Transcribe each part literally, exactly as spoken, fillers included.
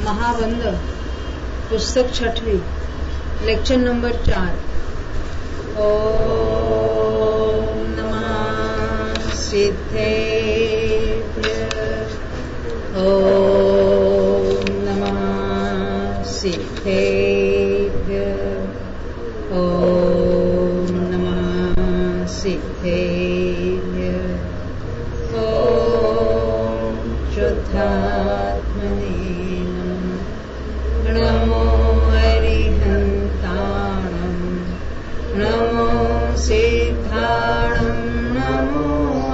महाबंध पुस्तक छठवीं lecture number चार। ओम नमः सिद्धेभ्यः। ओम नमः सिद्धेभ्यः। ओम नमः सिद्धेभ्यः। ओम शुद्धात्मने नमो हरिहन्ताणं नमो सिद्धाणं नमो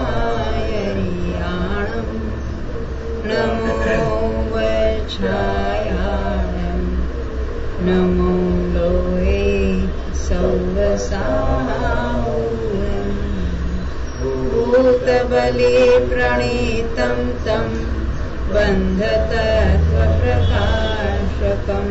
आयर्याणं नमो वैच्छायाणं नमो लोहे सौरसाहुरं भूतबले प्रणीतं तं बन्धतत्त्वप्रकाशकम्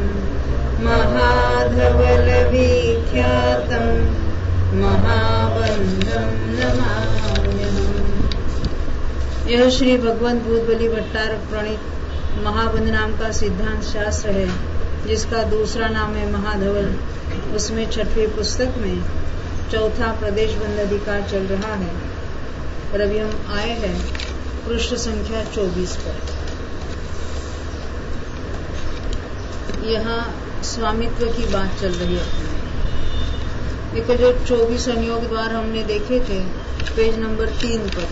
महाधवलविख्यातं महाबन्धं नमाम्यहम्। यह श्री भगवंत भूतबली भट्टारक प्रणीत महाबंध नाम का सिद्धांत शास्त्र है, जिसका दूसरा नाम है महाधवल। उसमें छठवीं पुस्तक में चौथा प्रदेश बंध अधिकार चल रहा है और अभी हम आए हैं पृष्ठ संख्या चौबीस पर। यहाँ स्वामित्व की बात चल रही है। देखो, जो चौबीस संयोग द्वार हमने देखे थे पेज नंबर तीन पर,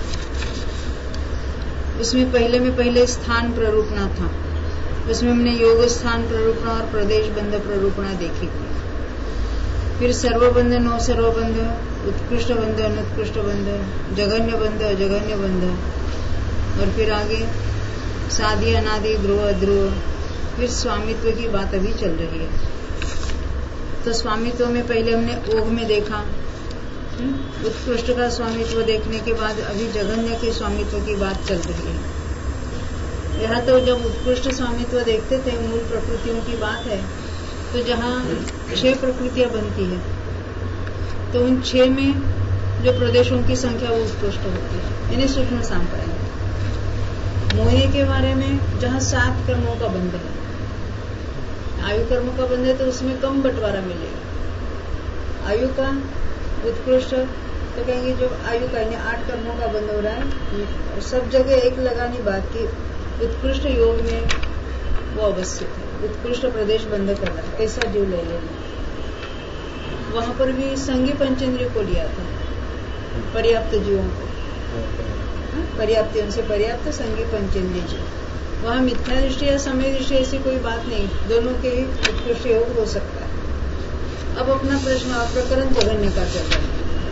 उसमें पहले में पहले स्थान प्ररूपणा था। उसमें हमने योग स्थान प्ररूपणा और प्रदेश बंध प्ररूपणा देखी थी। फिर सर्वबंध, नौ सर्वबंध, उत्कृष्ट बंध, अनुत्कृष्ट बंध, जघन्य बंध, अजघन्य बंध, और फिर आगे सादि, अनादि, ध्रुव, अध्रुव। फिर स्वामित्व की बात अभी चल रही है। तो स्वामित्व में पहले हमने ओघ में देखा, उत्कृष्ट का स्वामित्व देखने के बाद अभी जघन्य के स्वामित्व की बात चल रही है। यहाँ तो जब उत्कृष्ट स्वामित्व देखते थे, मूल प्रकृतियों की बात है, तो जहाँ छह प्रकृतियां बनती है, तो उन छह में जो प्रदेशों की संख्या वो उत्कृष्ट होती है, यानी सूक्ष्म सांप्रदाय। मोहे के बारे में जहाँ सात कर्मों का बंध है, आयु कर्म का बंध है, तो उसमें कम बंटवारा मिलेगा। आयु का उत्कृष्ट तो कहेंगे जो आयु का यानी आठ कर्मों का बंध हो रहा है, सब जगह एक लगानी बात की उत्कृष्ट योग में वो अवस्थित है, उत्कृष्ट प्रदेश बंध कर रहा है, ऐसा जीव ले लेना। वहां पर भी संगी पंचेंद्रिय को लिया था, पर्याप्त जीवों को, पर्याप्तियों से पर्याप्त संगी पंचेंद्रिय जीव। वहाँ मिथ्या दृष्टि या समय दृष्टि ऐसी कोई बात नहीं, दोनों के ही उत्कृष्ट योग हो सकता है। अब अपना प्रश्न प्रकरण जघन्य का चल रहा है।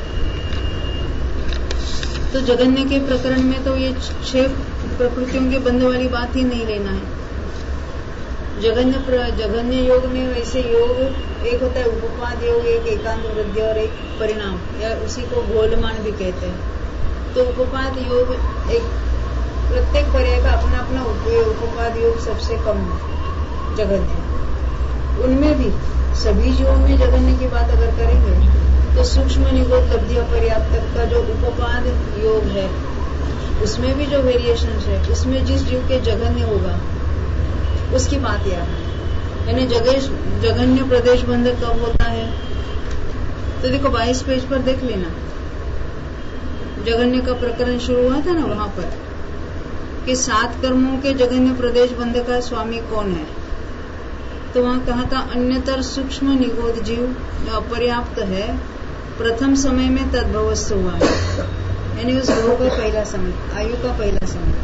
तो जघन्य के प्रकरण में तो ये छह प्रकृतियों के बंध वाली बात ही नहीं लेना है। जघन्य जघन्य योग में वैसे योग एक होता है उपपाद योग, एक एकांत वृद्धि और एक परिणाम, या उसी को गोलमान भी कहते हैं। तो उपपाद योग एक प्रत्येक पर्याय का अपना अपना उपयोग, उपपाद योग सबसे कम जघन्य। उनमें भी सभी जीवों में जघन्य की बात अगर करेंगे तो सूक्ष्म निगोद लब्धि पर्याप्त का जो उपपाद योग है, उसमें भी जो वेरिएशन है, उसमें जिस जीव के जघन्य होगा उसकी बात यह है। यानी जघन्य प्रदेश बंध कब होता है, तो देखो बाईस पेज पर देख लेना, जघन्य का प्रकरण शुरू हुआ था ना वहां पर कि सात कर्मों के जघन्य प्रदेश बंध का स्वामी कौन है। तो वहां कहा था अन्यतर सूक्ष्म निगोद जीव जो अपर्याप्त है, प्रथम समय में तद्भवस्थ हुआ है, यानी उस भव का पहला समय, आयु का पहला समय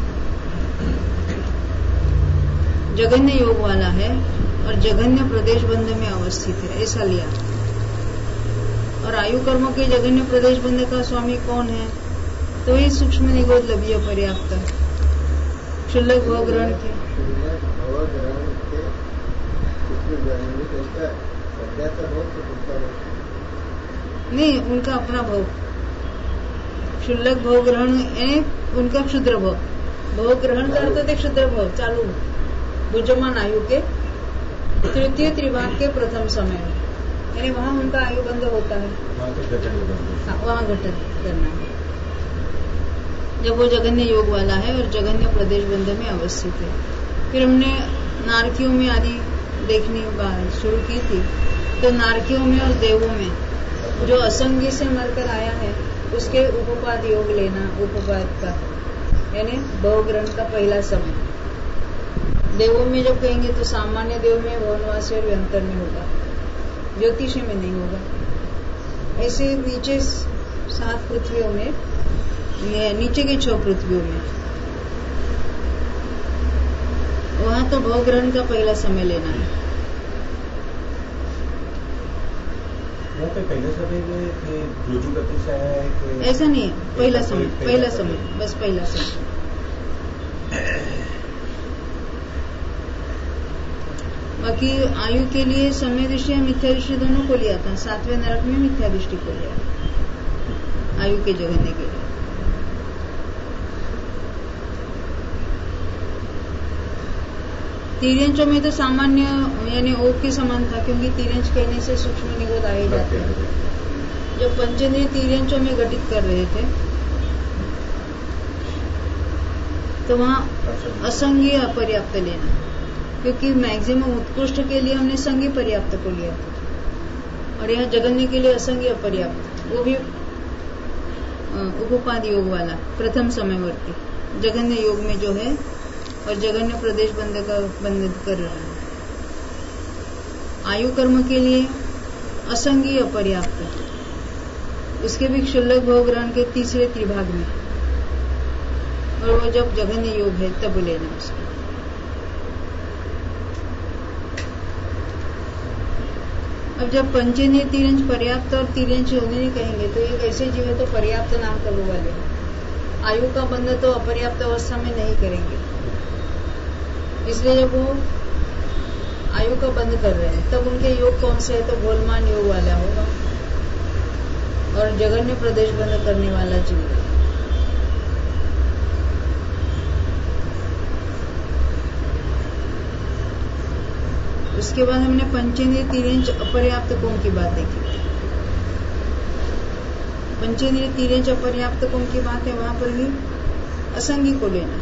जघन्य योग वाला है और जघन्य प्रदेश बंध में अवस्थित है, ऐसा लिया। और आयु कर्मों के जघन्य प्रदेश बंध का स्वामी कौन है, तो ये सूक्ष्म निगोद लभ्य पर्याप्त क्षुल्लक भव ग्रहण के नहीं, उनका अपना भव क्षुल्लक भव ग्रहण यानी उनका क्षुद्र भव, भव ग्रहण करते थे क्षुद्र भव चालू बुझमान आयु के तृतीय त्रिभाग के प्रथम समय में, यानी वहाँ उनका आयु बंध होता है, वहाँ घटन करना है जब वो जघन्य योग वाला है और जघन्य प्रदेश बंध में अवस्थित है। फिर हमने नारकियों में आदि देखने बात शुरू की थी, तो नारकियों में और देवों में जो असंगी से मरकर आया है उसके उपपाद योग लेना, उपपाद का यानी बहुग्रहण का पहला समय। देवों में जब कहेंगे तो सामान्य देव में, भवनवासी और व्यंतर में होगा, ज्योतिषी में नहीं होगा। ऐसे नीचे सात पृथ्वियों में, नीचे के छह पृथ्वियों में, वहां तो भवग्रहण का पहला समय लेना है। पे पहले समय में रुजु गति से आया है कि ऐसा नहीं है, पहला समय, पहला समय, बस पहला समय। बाकी आयु के लिए समय दृष्टि या मिथ्या दृष्टि दोनों को लिया था। सातवें नरक में मिथ्या दृष्टि को लिया आयु के जगने के लिए। तिर्यंचों में तो सामान्य यानी ओक के समान था, क्योंकि तिर्यंच कहने से सूक्ष्म निगोद आ ही जाते हैं। जब पंचेंद्रिय तिर्यंचों में घटित कर रहे थे तो वहां असंगीय अपर्याप्त लेना, क्योंकि मैक्सिमम उत्कृष्ट के लिए हमने संगीय पर्याप्त को लिया था, और यहाँ जगन्य के लिए असंगीय अपर्याप्त, वो भी उपपाद योग वाला प्रथम समयवर्ती जगन्य योग में जो है, और जगन्य प्रदेश बंध का बंध कर रहा है। आयु कर्म के लिए असंगीय अपर्याप्त, उसके भी क्षुल्लक भोग्रहण के तीसरे त्रिभाग में, और वो जब जगन्य योग है तब लेना उसको। अब जब पंचेंद्रिय तिर्यंच पर्याप्त और तिर्यंच योगिनी कहेंगे तो ये कैसे जीव है, तो पर्याप्त नाम करने वाले आयु का बंध तो अपर्याप्त अवस्था में नहीं करेंगे। इसलिए जब वो आयु का बंध कर रहे हैं तब उनके योग कौन से है, तो गोलमान योग वाला होगा, और जगन्य प्रदेश बंध करने वाला जीव। उसके बाद हमने पंचेंद्रिय तिर्यंच अपर्याप्त कोण की बात देखी। पंचेंद्रिय तिर्यंच अपर्याप्त कोण की बात है, वहां पर भी असंगी को लेना,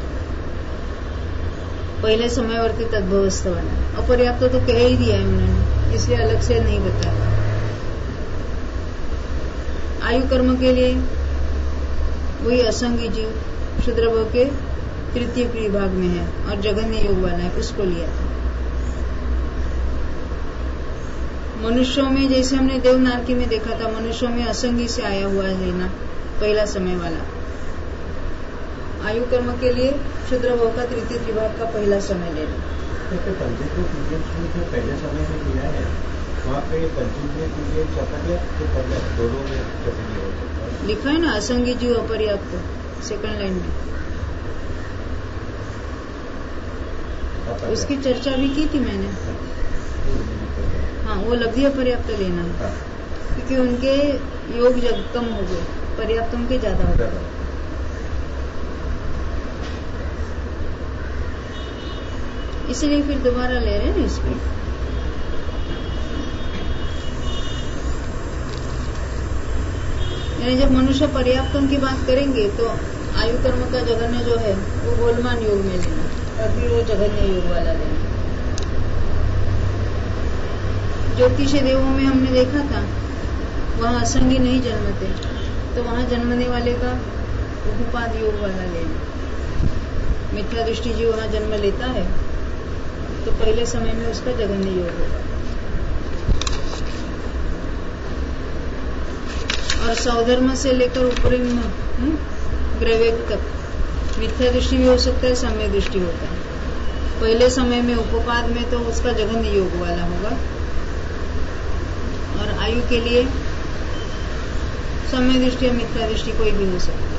पहले समयवर्ती तद्भवस्थ वाला। अपर्याप्त तो कह ही दिया है उन्होंने, इसलिए अलग से नहीं बताया। आयु कर्म के लिए वही असंगी जीव क्षुद्र भव के तृतीय विभाग में है और जगन्य योग वाला है, उसको लिया था। मनुष्यों में जैसे हमने देवनारकी में देखा था, मनुष्यों में असंगी से आया हुआ है लेना, पहला समय वाला। आयु कर्म के लिए क्षुद्र भव का तृतीय विभाग का पहला समय लेना। पहले समय में लिया है, वहाँ पे पंचेंद्रिय दोनों में लिखा है ना, असंगी जीव अपर्याप्त सेकंड लाइन में, उसकी चर्चा भी की थी मैंने। हाँ, वो लब्धि अपर्याप्त लेना है, क्योंकि उनके योग जग कम हो गए, पर्याप्त उनके ज्यादा हो गए। इसलिए फिर दोबारा ले रहे हैं ना इसको। यानी जब मनुष्य पर्याप्तों की बात करेंगे तो आयु कर्म का जगन्य जो है वो गोलमान योग में लेना, और फिर वो जगन्य योग वाला लेना। ज्योतिषी देवों में हमने देखा था वहां असंगी नहीं जन्मते, तो वहां जन्मने वाले का उपपाद योग वाला लेना। मिथ्या दृष्टि जी वहां जन्म लेता है तो पहले समय में उसका जगन्य योग होगा। और सौधर्म से लेकर ऊपरी ग्रवेग तक मिथ्या दृष्टि भी हो सकता है, सम्यक दृष्टि होता है। पहले समय में उपपाद में तो उसका जगन्य योग वाला होगा, और आयु के लिए सम्यक दृष्टि या मिथ्या दृष्टि कोई भी हो सकता है।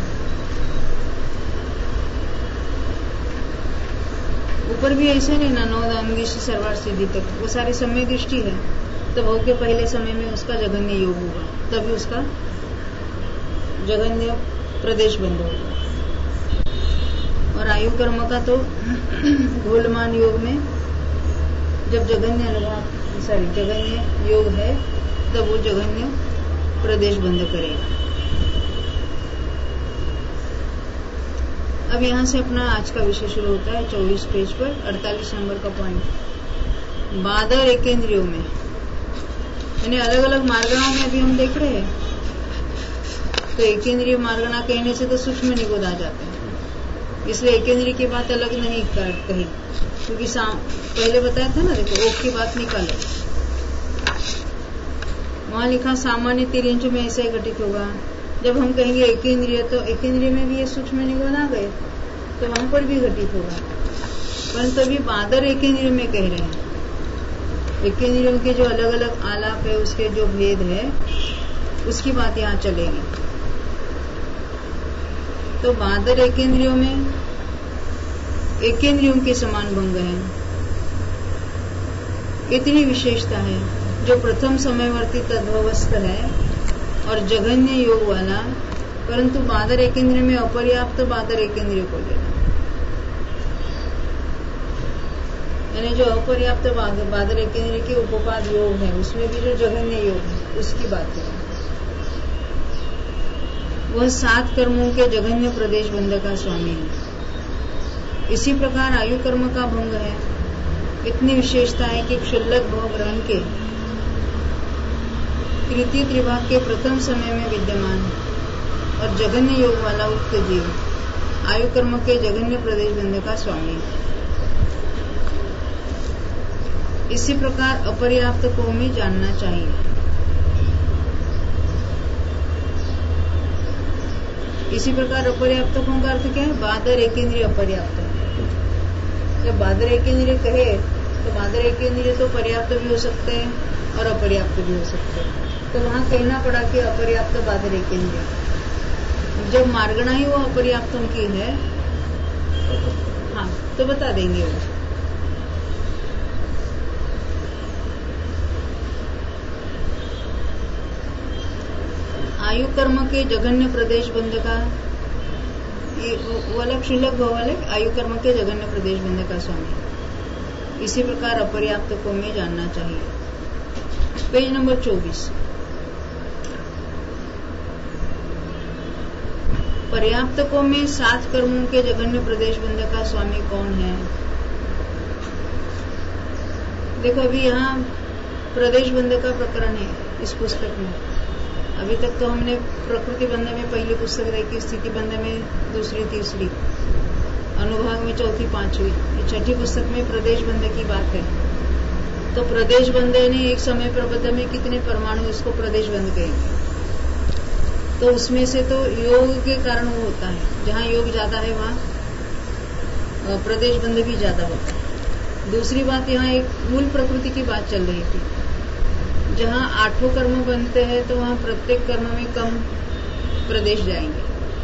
ऊपर भी ऐसे नहीं ना, नौ अंगी से सर्वार्थ सिद्धि तक वो सारी सम्यक दृष्टि है, तो भव के पहले समय में उसका जगन्य योग होगा, तभी उसका जगन्य प्रदेश बंध होगा। और आयु कर्म का तो घोलमान योग में जब जगन्य अनुभाव सॉरी जगन्य योग है तब वो जगन्य प्रदेश बंध करेगा। अब यहाँ से अपना आज का विषय शुरू होता है चौबीस पेज पर अड़तालीस नंबर का पॉइंट। बादर एकेंद्रियों में यानी अलग अलग मार्गणाओं में अभी हम देख रहे हैं। तो एकेंद्रीय मार्गणा कहने से तो सूक्ष्म निगोद आ जाते हैं, इसलिए एकेंद्रीय की बात अलग नहीं कर कही, क्योंकि पहले बताया था ना, देखो ओक की बात निकालो, वहां लिखा सामान्य तिर्यंच में ऐसे ही घटित होगा। जब हम कहेंगे एकेंद्रीय तो एकेंद्रीय में भी ये सूक्ष्म निगोद आ गए तो वहां पर भी घटित होगा, परंतु अभी बादर एकेंद्रीय में कह रहे हैं। एकेंद्रियों के जो अलग अलग आलाप है, उसके जो भेद है, उसकी बात यहाँ चलेगी। तो बादर एकेंद्रियों में एकेंद्रियों के समान भंग है। इतनी विशेषता है जो प्रथम समयवर्ती तद्भवस्थ है और जघन्य योग वाला, परंतु बादर एकेंद्रिय में अपर्याप्त बादर एकेंद्रिय को लेना, यानी जो अपर्याप्त बादर एकेंद्रिय के उपपाद योग है, उसमें भी जो जघन्य योग है उसकी बात है। वह सात कर्मों के जघन्य प्रदेश बंध का स्वामी है। इसी प्रकार आयु कर्म का भंग है। इतनी विशेषता है कि क्षुल्लक भव ग्रहण के तृतीय त्रिभाग के प्रथम समय में विद्यमान और जघन्य योग वाला उक्त जीव आयु कर्म के जघन्य प्रदेश बंध का स्वामी है। इसी प्रकार अपर्याप्त को में जानना चाहिए। इसी प्रकार अपर्याप्त को का अर्थ क्या है? बादर एकेंद्रिय अपर्याप्त। जब बादर एकेंद्रिय कहे तो बादर एकेंद्रिय तो पर्याप्त भी हो सकते हैं और अपर्याप्त भी हो सकते हैं, तो वहां कहना पड़ा कि अपर्याप्त बादर एकेंद्रिय। जब मार्गणा ही वो अपर्याप्तों की है, हाँ, तो बता देंगे वो। आयु कर्म के जघन्य प्रदेश बंध का ये वाला क्षुल्लक भाव वाले आयु कर्म के जघन्य प्रदेश बंध का स्वामी। इसी प्रकार अपर्याप्त को में जानना चाहिए। पेज नंबर चौबीस। पर्याप्त को में सात कर्मों के जघन्य प्रदेश बंध का स्वामी कौन है? देखो अभी यहाँ प्रदेश बंध का प्रकरण है इस पुस्तक में। अभी तक तो हमने प्रकृति बंध में पहली पुस्तक देखी, स्थिति बंध में दूसरी तीसरी, अनुभाग में चौथी पांचवी, छठी पुस्तक में प्रदेश बंध की बात है। तो प्रदेश बंध ने एक समय प्रबंध में कितने परमाणु, इसको प्रदेश बंध कहेंगे। तो उसमें से तो योग के कारण वो होता है, जहाँ योग ज्यादा है वहाँ प्रदेश बंध भी ज्यादा होता है। दूसरी बात, यहाँ एक मूल प्रकृति की बात चल रही थी। जहाँ आठों कर्म बनते हैं तो वहाँ प्रत्येक कर्म में कम प्रदेश जाएंगे।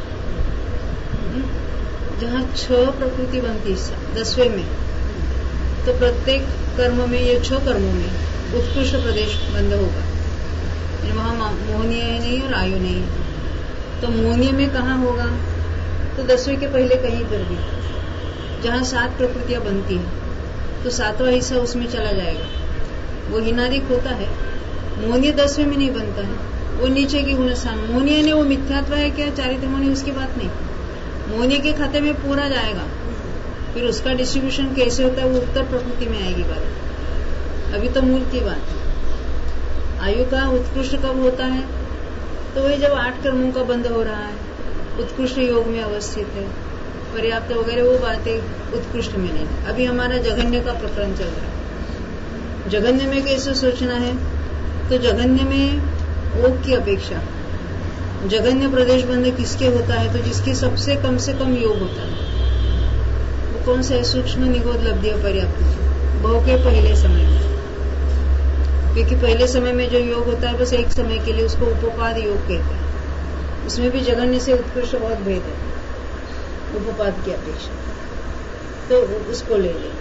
जहाँ छह प्रकृति बनती है दसवें में, तो प्रत्येक कर्म में, ये छह कर्मों में उत्कृष्ट प्रदेश बंद होगा। वहाँ मोहनीय नहीं और आयु नहीं है। तो मोहनीय में कहाँ होगा? तो दसवें के पहले कहीं पर भी, जहाँ सात प्रकृतियां बनती है तो सातवां हिस्सा उसमें चला जाएगा। वो हिनादिक होता है। मोहनीय दसवें में नहीं बनता है, वो नीचे की गुणस्थान। मोहनीय ने वो मिथ्यात्व है क्या, चारित्र मोहनीय, उसकी बात नहीं। मोहनीय के खाते में पूरा जाएगा, फिर उसका डिस्ट्रीब्यूशन कैसे होता है वो उत्तर प्रकृति में आएगी बात। अभी तो मूल की बात। आयु का उत्कृष्ट कब होता है? तो वही जब आठ कर्मों का बंध हो रहा है, उत्कृष्ट योग में अवस्थित है। पर्याप्त वगैरह वो बातें उत्कृष्ट में नहीं। अभी हमारा जघन्य का प्रकरण चल रहा है। जघन्य में कैसे सोचना है? तो जघन्य में ओक की अपेक्षा जघन्य प्रदेश बंध किसके होता है? तो जिसके सबसे कम से कम योग होता है। वो कौन सा है? सूक्ष्म निगोद लब्धि अपर्याप्त बहु के पहले समय में। क्योंकि पहले समय में जो योग होता है बस एक समय के लिए, उसको उपपाद योग कहते हैं। उसमें भी जघन्य से उत्कृष्ट बहुत भेद है उपपाद की अपेक्षा, तो उसको ले ले।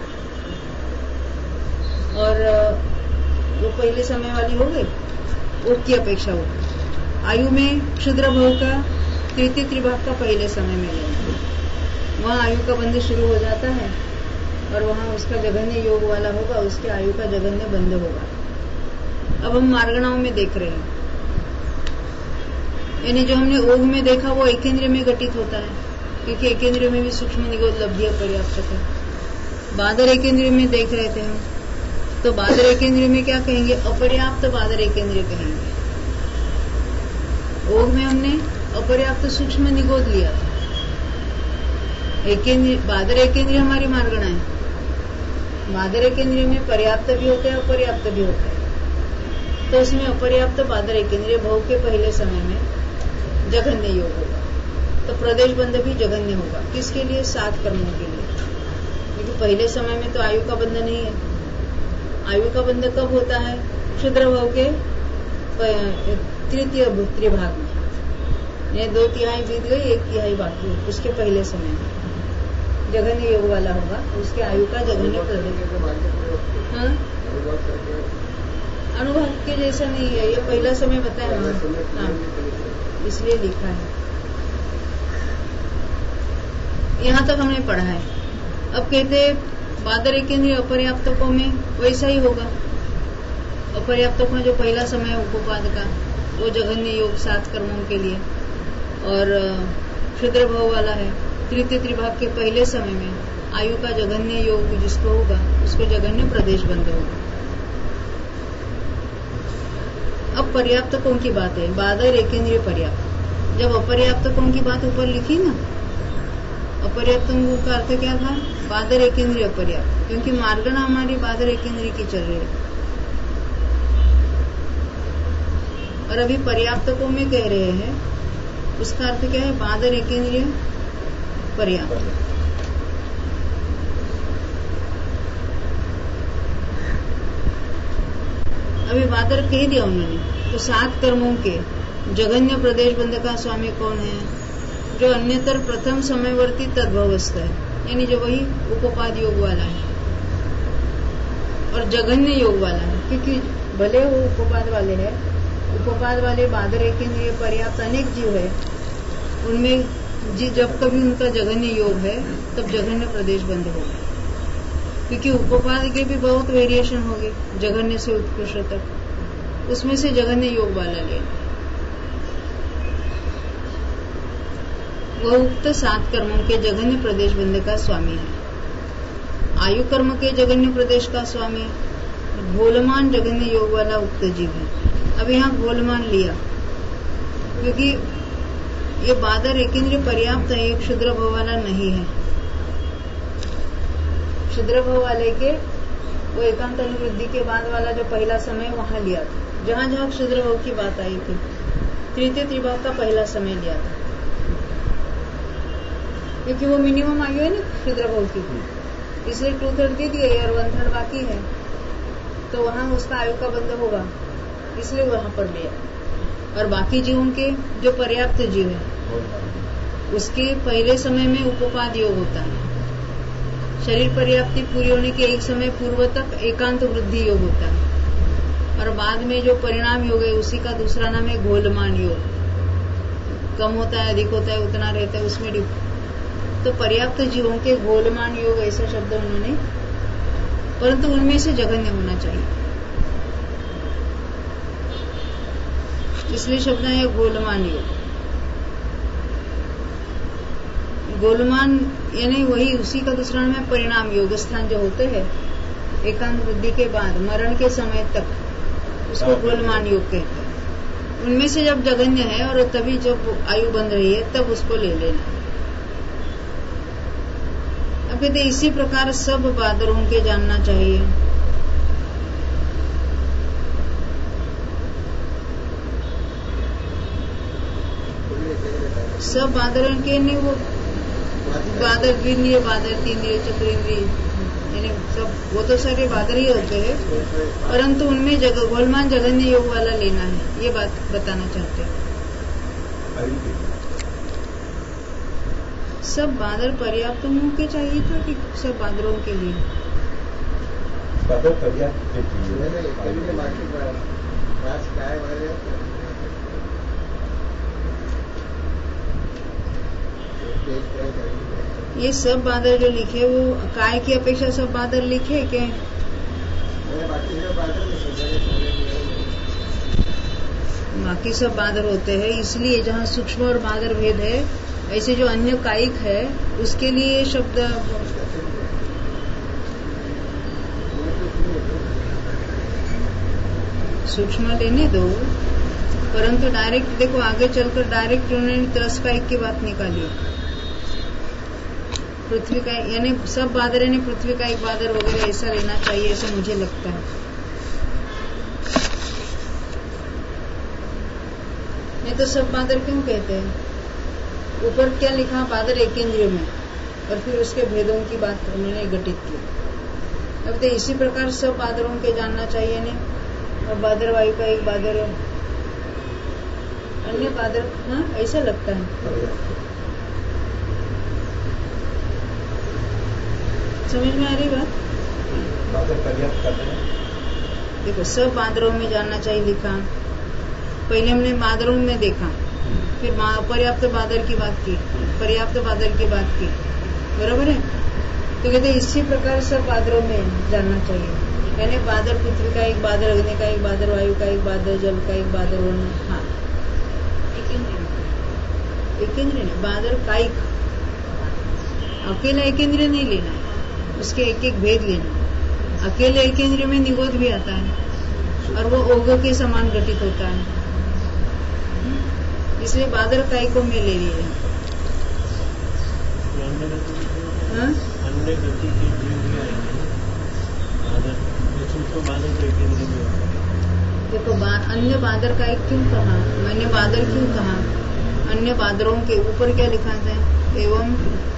और वो पहले समय वाली हो गई, ओक की अपेक्षा हो गई। आयु में क्षुद्र भव का तृतीय त्रिभाग का पहले समय में लेना, वहाँ आयु का बंध शुरू हो जाता है और वहाँ उसका जघन्य योग वाला होगा, उसके आयु का जघन्य बंध होगा। अब हम मार्गणाओं में देख रहे हैं, यानी जो हमने ओग में देखा वो एकेंद्रिय में घटित होता है, क्योंकि एक इंद्रिय में भी सूक्ष्म निगोद लब्धि पर्याप्त है। बादर एक इंद्रिय में देख रहे थे हम, तो बादर एक इंद्रिय में क्या कहेंगे? अपर्याप्त बादर एक इंद्रिय कहेंगे। ओग में हमने अपर्याप्त सूक्ष्म निगोद लिया था। एक इंद्रिय बादर एक इंद्रिय हमारी मार्गणा है। बादर एक इंद्रिय में पर्याप्त भी होते हैं, अपर्याप्त भी होते हैं। तो उसमें अपर्याप्त बादर एक इंद्रिय भोग के पहले समय में जघन्य योग होगा। तो प्रदेश बंध भी जघन्य होगा। किसके लिए? सात कर्मों के लिए। क्योंकि पहले समय में तो आयु का बंध नहीं है। आयु का बंध कब होता है? क्षुद्र भाव के तृतीय त्रिभाग में। ये दो तिहाई बीत गई, एक तिहाई बाकी है, उसके पहले समय में जघन्य योग वाला होगा। उसके आयु का जघन्य प्रदेश। हाँ, अनुभव के जैसा नहीं है, ये पहला समय बताया ना। हाँ, इसलिए लिखा है। यहाँ तक हमने पढ़ा है। अब कहते बादर एक इंद्रिय अपर्याप्तकों में वैसा ही होगा। अपर्याप्तक में जो पहला समय है उपोपाद का, वो जघन्य योग सात कर्मों के लिए, और क्षुद्र भाव वाला है तृतीय त्रिभाग के पहले समय में आयु का जघन्य योग जिसको होगा उसको जघन्य प्रदेश बंध होगा। अब पर्याप्तकों की बात है। बादर एक इंद्रिय पर्याप्त। जब अपर्याप्तकों की बात ऊपर लिखी ना, अपर्याप्तों का अर्थ क्या था? बादर एक इंद्रिय अपर्याप्त, क्योंकि मार्गणा हमारी बादर एक इंद्रिय की चल रही है। और अभी पर्याप्तकों में कह रहे हैं, उसका अर्थ क्या है? बादर एक इंद्रिय पर्याप्त। अभी बादर कह दिया उन्होंने, तो सात कर्मों के जघन्य प्रदेश बंध का स्वामी कौन है? जो अन्यतर प्रथम समयवर्ती तद्भवस्थ है, यानी जो वही उपोपाद योग वाला है और जघन्य योग वाला है। क्योंकि भले वो उपोपाद वाले है, उपोपाद वाले बादर एक इंद्रिय पर्याप्त अनेक जीव है, उनमें जी जब कभी उनका जघन्य योग है तब जघन्य प्रदेश बंध होगा। क्योंकि उपोपाद के भी बहुत वेरिएशन होंगे जघन्य से उत्कृष्ट तक, उसमें से जघन्य योग वाला लेना। वह उक्त सात कर्मों के जघन्य प्रदेश बंध का स्वामी है। आयु कर्म के जघन्य प्रदेश का स्वामी घोलमान जघन्य योग वाला उक्त जीव है। अब यहाँ घोलमान लिया क्योंकि ये बादर एक इंद्रिय पर्याप्त है, एक क्षुद्र भाव वाला नहीं है। क्षुद्र भाव वाले के वो एकांत अनुवृद्धि के बाद वाला जो पहला समय वहां लिया था, जहां जहां क्षुद्र भाव की बात आई थी, तृतीय त्रिभाग का पहला समय लिया था, क्योंकि वो मिनिमम आयु है ना क्षुद्र भाव की, इसलिए टू थर्ड दे दिए और वन थर्ड बाकी है, तो वहां उसका आयु का बंध होगा, इसलिए वहां पर लिया। और बाकी जीवों के जो पर्याप्त जीव है उसके पहले समय में उपोपाद योग होता है। शरीर पर्याप्ति पूरी होने के एक समय पूर्व तक एकांत वृद्धि योग होता है, और बाद में जो परिणाम योग है उसी का दूसरा नाम है घोलमान योग। कम होता है, अधिक होता है, उतना रहता है, उसमें तो पर्याप्त जीवों के घोलमान योग ऐसा शब्द उन्होंने, परंतु उनमें से जघन्य होना चाहिए, इसलिए शब्द है गोलमान योग। गोलमान यानी वही उसी का दूसरा नाम है परिणाम योग। स्थान जो होते हैं एकांत वृद्धि के बाद मरण के समय तक, उसको गोलमान योग कहते हैं। उनमें से जब जघन्य है और तभी जब आयु बन रही है तब उसको ले लेना। अब कहते इसी प्रकार सब बादरों के जानना चाहिए। सब बादरों के नहीं, वो बादर द्विंद्रिय, बादर तीन्द्रिय, चतुरिंद्रिय, यानी सब वो तो सारे बादर ही होते हैं, परंतु उनमें जगह गोलमान जघन्य योग वाला लेना है, ये बात बताना चाहते हैं। सब बादर पर्याप्त मुंह के चाहिए था कि सब बादरों के लिए? बादर पर्याप्त ये सब बादर जो लिखे वो काय की अपेक्षा सब बादर लिखे क्या? बाकी सब बादर होते हैं, इसलिए जहाँ सूक्ष्म और बादर भेद है ऐसे जो अन्य कायिक है उसके लिए ये शब्द सूक्ष्म लेने दो, परंतु डायरेक्ट देखो आगे चलकर डायरेक्ट उन्होंने त्रस कायिक की बात निकाली। पृथ्वी का यानी सब बादर ने पृथ्वी का एक बादर वगैरह ऐसा लेना चाहिए, ऐसा मुझे लगता है। नहीं तो सब बादर क्यों कहते हैं? ऊपर क्या लिखा? बादर एकेंद्रिय में, और फिर उसके भेदों की बात उन्होंने घटित की। अब तो इसी प्रकार सब बादरों के जानना चाहिए नहीं, और बादर वायु का एक बादर अन्य बादर, हाँ ऐसा लगता है। समझ में आ रही बात? बादर पर्याप्त करते हैं। देखो सब बादरों में जानना चाहिए लिखा, पहले हमने बादरों में देखा, फिर पर्याप्त बादर की बात की, पर्याप्त बादर की बात की, बराबर है? तो कहते इसी प्रकार सब बादरों में जानना चाहिए, यानी बादर पृथ्वी का एक बादर, अग्नि का एक बादर, वायु का एक बादर, जल का एक बादर, वन, हाँ एकेंद्रिय नहीं, बादर कायिक, अकेला एकेंद्रिय नहीं लेना, उसके एक एक भेद लेना। अकेले एकेंद्रिय में निगोध भी आता है और वो ओघ के समान घटित होता है, इसलिए बादर कायिकों में ले लिए। हाँ? अन्य गति के जीव भी आएंगे, देखो बा, अन्य बादर कायिक क्यों कहा, मैंने बादर क्यों कहा? अन्य बादरों के ऊपर क्या लिखा था? एवं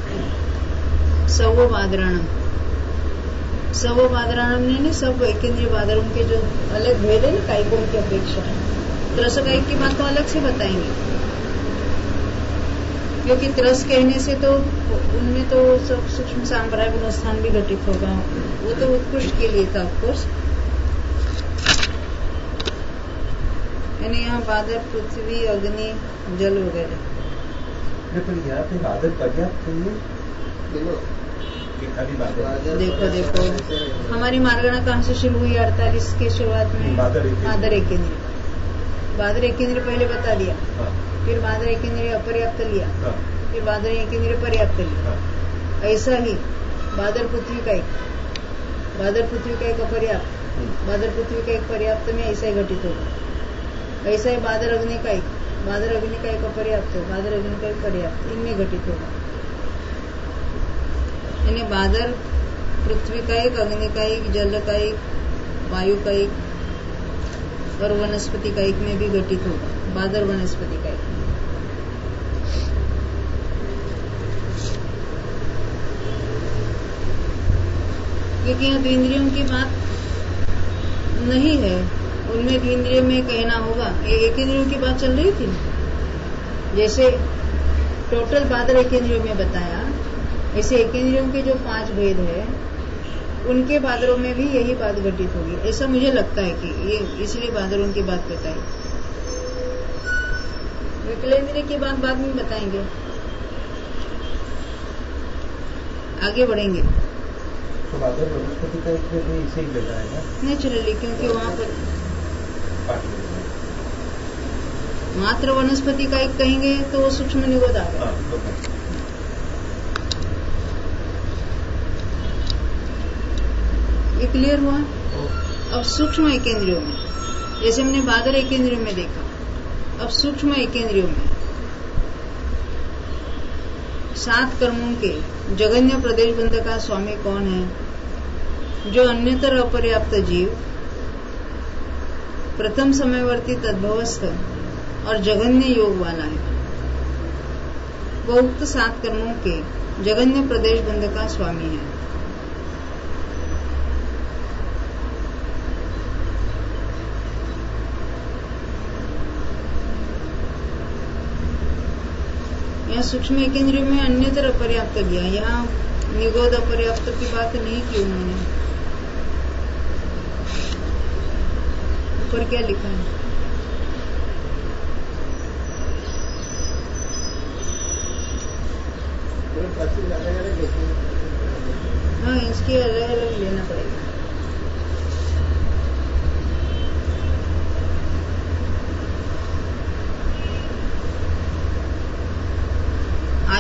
सव बादराणम, सव बादराणम ने सब एकेंद्रीय बादरों के जो अलग भेद है ना कायिकों की अपेक्षा, त्रस कायिक की बात तो अलग से बताएंगे, क्योंकि त्रस कहने से तो उनमें तो सब सूक्ष्म सांप्राय गुणस्थान भी घटित होगा, वो तो उत्कृष्ट के लिए था ऑफकोर्स। यानी यहाँ बादर, पृथ्वी, अग्नि, जल वगैरह। यहाँ पे बादर पर्याप्त चाहिए। देखो देखो हमारी मार्गणा कहाँ से शुरू हुई? अड़तालीस के शुरुआत में बादर एकेंद्रिय, बादर एकेंद्रिय पहले बता दिया, हाँ। फिर बादर एकेंद्रिय अपर्याप्त लिया, हाँ। फिर बादर एकेंद्रिय पर्याप्त लिया, हाँ। ऐसा ही बादर पृथ्वी का एक, बादर पृथ्वी का एक अपर्याप्त, बादर पृथ्वी का एक पर्याप्त में ऐसा ही घटित होगा। ऐसा ही बादर अग्नि का एक, बादर अग्नि का एक अपर्याप्त, बादर अग्नि का एक पर्याप्त, इनमें घटित होगा। यानी बादर पृथ्वी का एक, अग्नि का एक, जल का एक, वायु का एक और वनस्पति का एक में भी घटित होगा। बादर वनस्पति का एक, क्योंकि यहाँ द्विंद्रियों की बात नहीं है, उनमें द्विंद्रिय में कहना होगा। एक इंद्रियों की बात चल रही थी, जैसे टोटल बादर एक इंद्रियों में बताया, ऐसे एक इंद्रियों के जो पांच भेद है उनके बादरों में भी यही बात घटित होगी, ऐसा मुझे लगता है कि ये इसलिए बादरों की बात बताई। विकलेंद्रिय की बात बाद में बताएंगे, आगे बढ़ेंगे। तो बादर वनस्पति का एक भी इसे ही बताएगा नेचुरली, क्योंकि वहां पर मात्र वनस्पति का एक कहेंगे तो वो सूक्ष्म निगोध आ गया। ये क्लियर हुआ? अब सूक्ष्म एकेंद्रियों में, जैसे हमने बादर एकेंद्रियों में देखा, अब सूक्ष्म एकेंद्रियों में सात कर्मों के जगन्य प्रदेश बंध का स्वामी कौन है? जो अन्यतर अपर्याप्त जीव, प्रथम समयवर्ती तद्भवस्थ और जगन्य योग वाला है, वो उक्त सात कर्मों के जगन्य प्रदेश बंध का स्वामी है। यहाँ सूक्ष्म एकेंद्रिय में अन्यतर अपर्याप्त गया, यहाँ निगोद अपर्याप्त की बात नहीं की उन्होंने। ऊपर क्या लिखा है? हाँ, इसकी अलग अलग लेना पड़ेगा।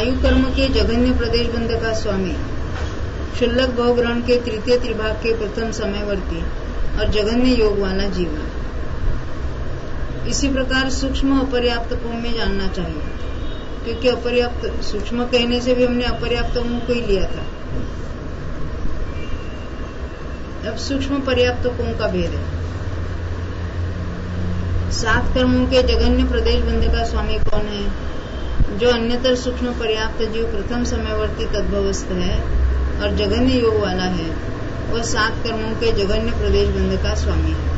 आयु कर्म के जघन्य प्रदेश बंध का स्वामी, क्षुल्लक भवग्रहण के तृतीय त्रिभाग के प्रथम समयवर्ती और जघन्य योग वाला जीव है। इसी प्रकार सूक्ष्म अपर्याप्त को में जानना चाहिए, क्योंकि अपर्याप्त सूक्ष्म कहने से भी हमने अपर्याप्त मुंह को ही लिया था। अब सूक्ष्म पर्याप्त कों का भेद है। सात कर्मों के जघन्य प्रदेश बंध का स्वामी कौन है? जो अन्यतर सूक्ष्म पर्याप्त जीव प्रथम समयवर्ती तद्भवस्थ है और जघन्य योग वाला है, वह सात कर्मों के जघन्य प्रदेश बंध का स्वामी है।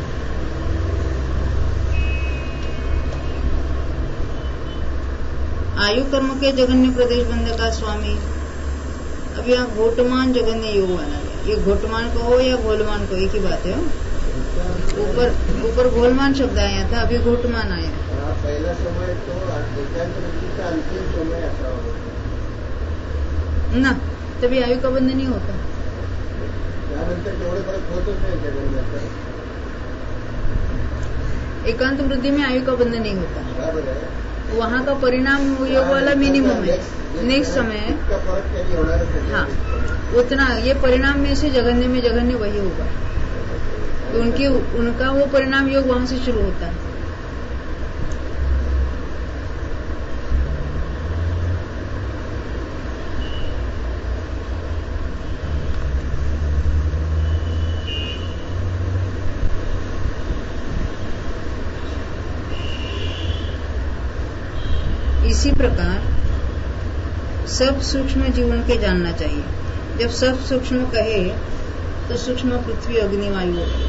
आयु कर्म के जघन्य प्रदेश बंध का स्वामी, अब यहाँ घोटमान जघन्य योग वाला है। ये घोटमान को हो या घोलमान को, एक ही बात है। ऊपर ऊपर घोलमान शब्द आया था, अभी घोटमान आया। पहला समय तो अंतिम समय ऐसा होता ना, तभी आयु का बंध नहीं होता। त्यानंतर तेवढे फरक होतच नाही जगन्यात। एकांत वृद्धि में आयु का बंध नहीं होता। बराबर है। वहाँ का परिणाम योग वाला मिनिमम है, नेक्स्ट समय है। हाँ, उतना ये परिणाम में से जघन्य में जघन्य वही होगा, तो उनकी उनका वो परिणाम योग वहां से शुरू होता है। इसी प्रकार सब सूक्ष्म जीवन के जानना चाहिए। जब सब सूक्ष्म कहे तो सूक्ष्म पृथ्वी अग्नि वायु होगी।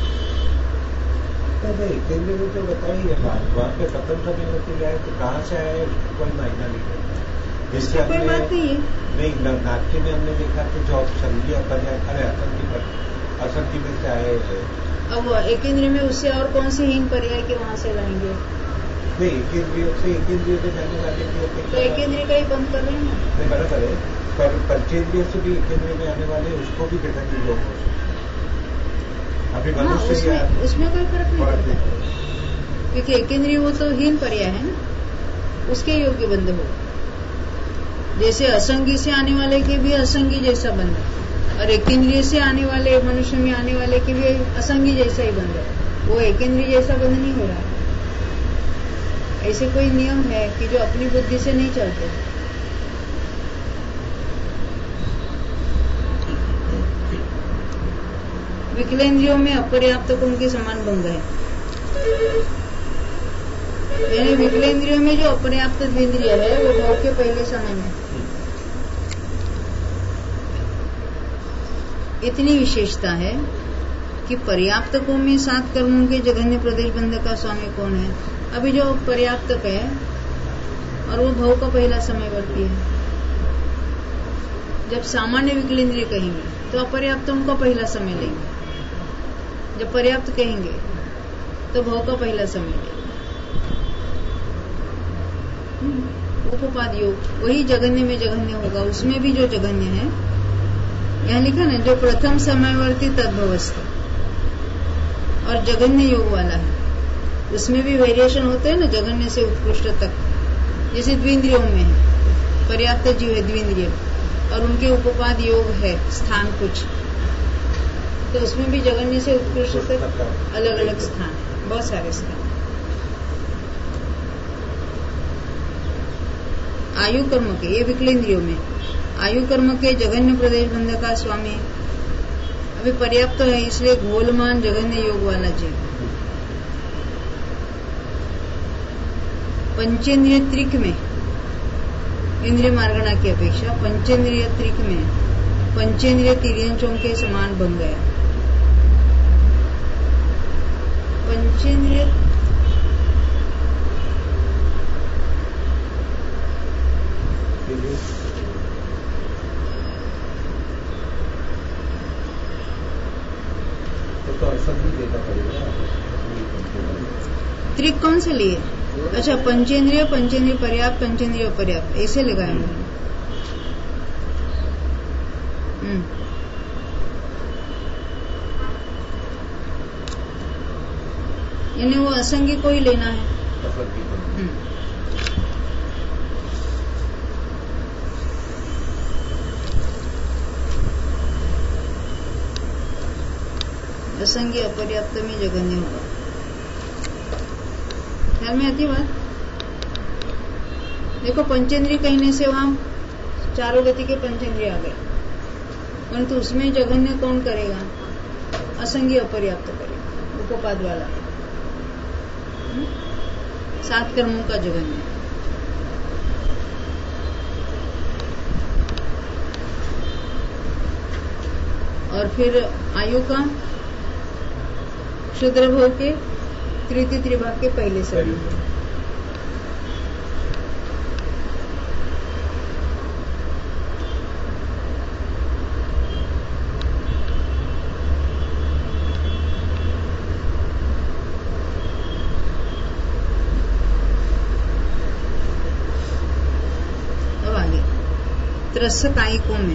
केंद्र में तो बताइए, वहाँ पे खत्म करने होती जाए तो कहाँ से आए कोई मायना नहीं करता। इससे कोई बात नहीं है। नहीं, नाट्य में हमने देखा कि जो संधि अरे असंधि पर असंधि में से आए थे। अब एक इंद्रिय में उससे और कौन सी हीन पर्याय के वहाँ से लाएंगे? नहीं, एक इंद्रिय से एक इंद्रिय में जाने वाले की अपेक्षा तो एक इंद्रिय का ही बंद कर रहे हैं ना। नहीं, बराबर है, पर पंचेंद्रिय से भी एक इंद्रिय में आने वाले उसको भी जगन्य योग हो सकते। अभी मनुष्य उसमें, उसमें कोई फर्क नहीं पड़ता, क्योंकि एक इंद्रिय वो तो हीन पर्याय है ना, उसके योग्य बंध हो। जैसे असंगी से आने वाले के भी असंगी जैसा बंध है, और एक इंद्रिय से आने वाले मनुष्य में आने वाले के भी असंगी जैसा ही बंध है। वो एक इंद्रिय जैसा बंध नहीं हो रहा है। ऐसे कोई नियम है कि जो अपनी बुद्धि से नहीं चलते। विकलेंद्रियों में अपर्याप्त गुण के समान भंग है। यानी विकलेंद्रियों में जो अपर्याप्त द्विंद्रिय है वो भोग के पहले समय में। इतनी विशेषता है कि पर्याप्त को में सात कर्मों के जघन्य प्रदेश बंध का स्वामी कौन है? अभी जो पर्याप्तक है और वो भव का पहला समयवर्ती है। जब सामान्य विकलेंद्रिय कहेंगे तो अपर्याप्तों का पहला समय लेंगे, जब पर्याप्त कहेंगे तो भव का पहला समय लेंगे। उपपाद योग वही जघन्य में जघन्य होगा, उसमें भी जो जघन्य है यहाँ लिखा ना, जो प्रथम समयवर्ती तद्भवस्थ और जघन्य योग वाला है, उसमें भी वेरिएशन होते हैं ना, जघन्य से उत्कृष्ट तक। जैसे द्विंद्रियों में है, पर्याप्त जीव है द्विंद्रिय और उनके उपपाद योग है स्थान कुछ, तो उसमें भी जघन्य से उत्कृष्ट तक अलग अलग स्थान है, बहुत सारे स्थान। आयु कर्म के, ये विकलेंद्रियों में आयु कर्म के जघन्य प्रदेश बंध का स्वामी अभी पर्याप्त है, इसलिए घोलमान जघन्य योग वाला जीव। पंचेंद्रिय त्रिक में, इंद्रिय मार्गणा की अपेक्षा पंचेंद्रिय त्रिक में पंचेंद्रिय तिर्यंचों के समान बन गया। पंचेंद्रिय तो असंधि देना पड़ेगा। त्रिक कौन से लिए? अच्छा, पंचेंद्रिय, पंचेंद्रिय पर्याप्त, पंचेंद्रिय पर्याप्त, ऐसे लगाए हैं। यानी वो असंगी को ही लेना है। असंगी अपर्याप्त में जगन्य होगा। ख्याल में आती बात? देखो, पंचेंद्रिय कहने से वहां चारों गति के पंचेंद्रिय आ गए, परंतु उसमें जघन्य कौन करेगा? असंगी अपर्याप्त करेगा, उपपाद वाला, सात कर्मों का जघन्य। और फिर आयु का क्षुद्र भोग के तृतीय त्रिभाग के पहले से अब आगे त्रस्य कायिकों में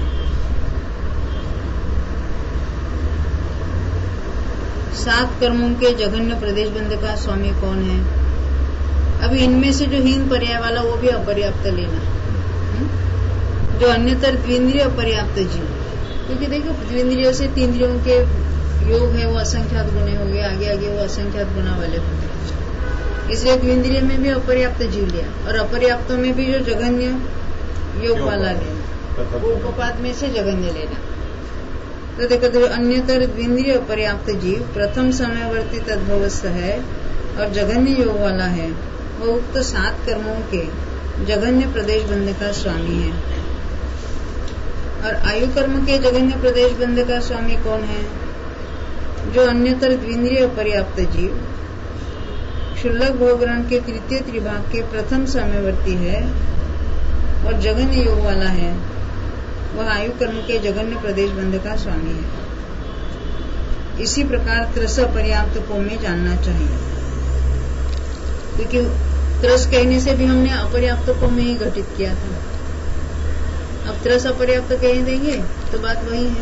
सात कर्मों के जघन्य प्रदेश बंध का स्वामी कौन है? अभी इनमें से जो हीन पर्याय वाला वो भी अपर्याप्त लेना, जो अन्यतर द्विंद्रिय अपर्याप्त जीव, क्योंकि देखो द्विंद्रियों से तीन्द्रियों के योग है वो असंख्यात गुणे हो गए, आगे आगे वो असंख्यात गुना वाले हो गए, इसलिए द्विंद्रिय में भी अपर्याप्त जीव लिया और अपर्याप्तों में भी जो जघन्य योग वाला लेना, उपपाद में से जघन्य लेना। तो देखो तो अन्यतर द्विंद्रिय अपर्याप्त जीव प्रथम समयवर्ती तद्भवस्थ है और जघन्य योग वाला है, वह उक्त सात कर्मों के जघन्य प्रदेश बंध का स्वामी है। और आयु कर्म के जघन्य प्रदेश बंध का स्वामी कौन है? जो अन्यतर द्विंद्रिय अपर्याप्त जीव क्षुल्लक भोगग्रहण के तृतीय त्रिभाग के प्रथम समयवर्ती है और जघन्य योग वाला है, वह आयु कर्म के जघन्य प्रदेश बंध का स्वामी है। इसी प्रकार त्रस अपर्याप्त को में जानना चाहिए, क्योंकि त्रस कहने से भी हमने अपर्याप्त को में ही घटित किया था। अब त्रस अपर्याप्त कह देंगे तो बात वही है।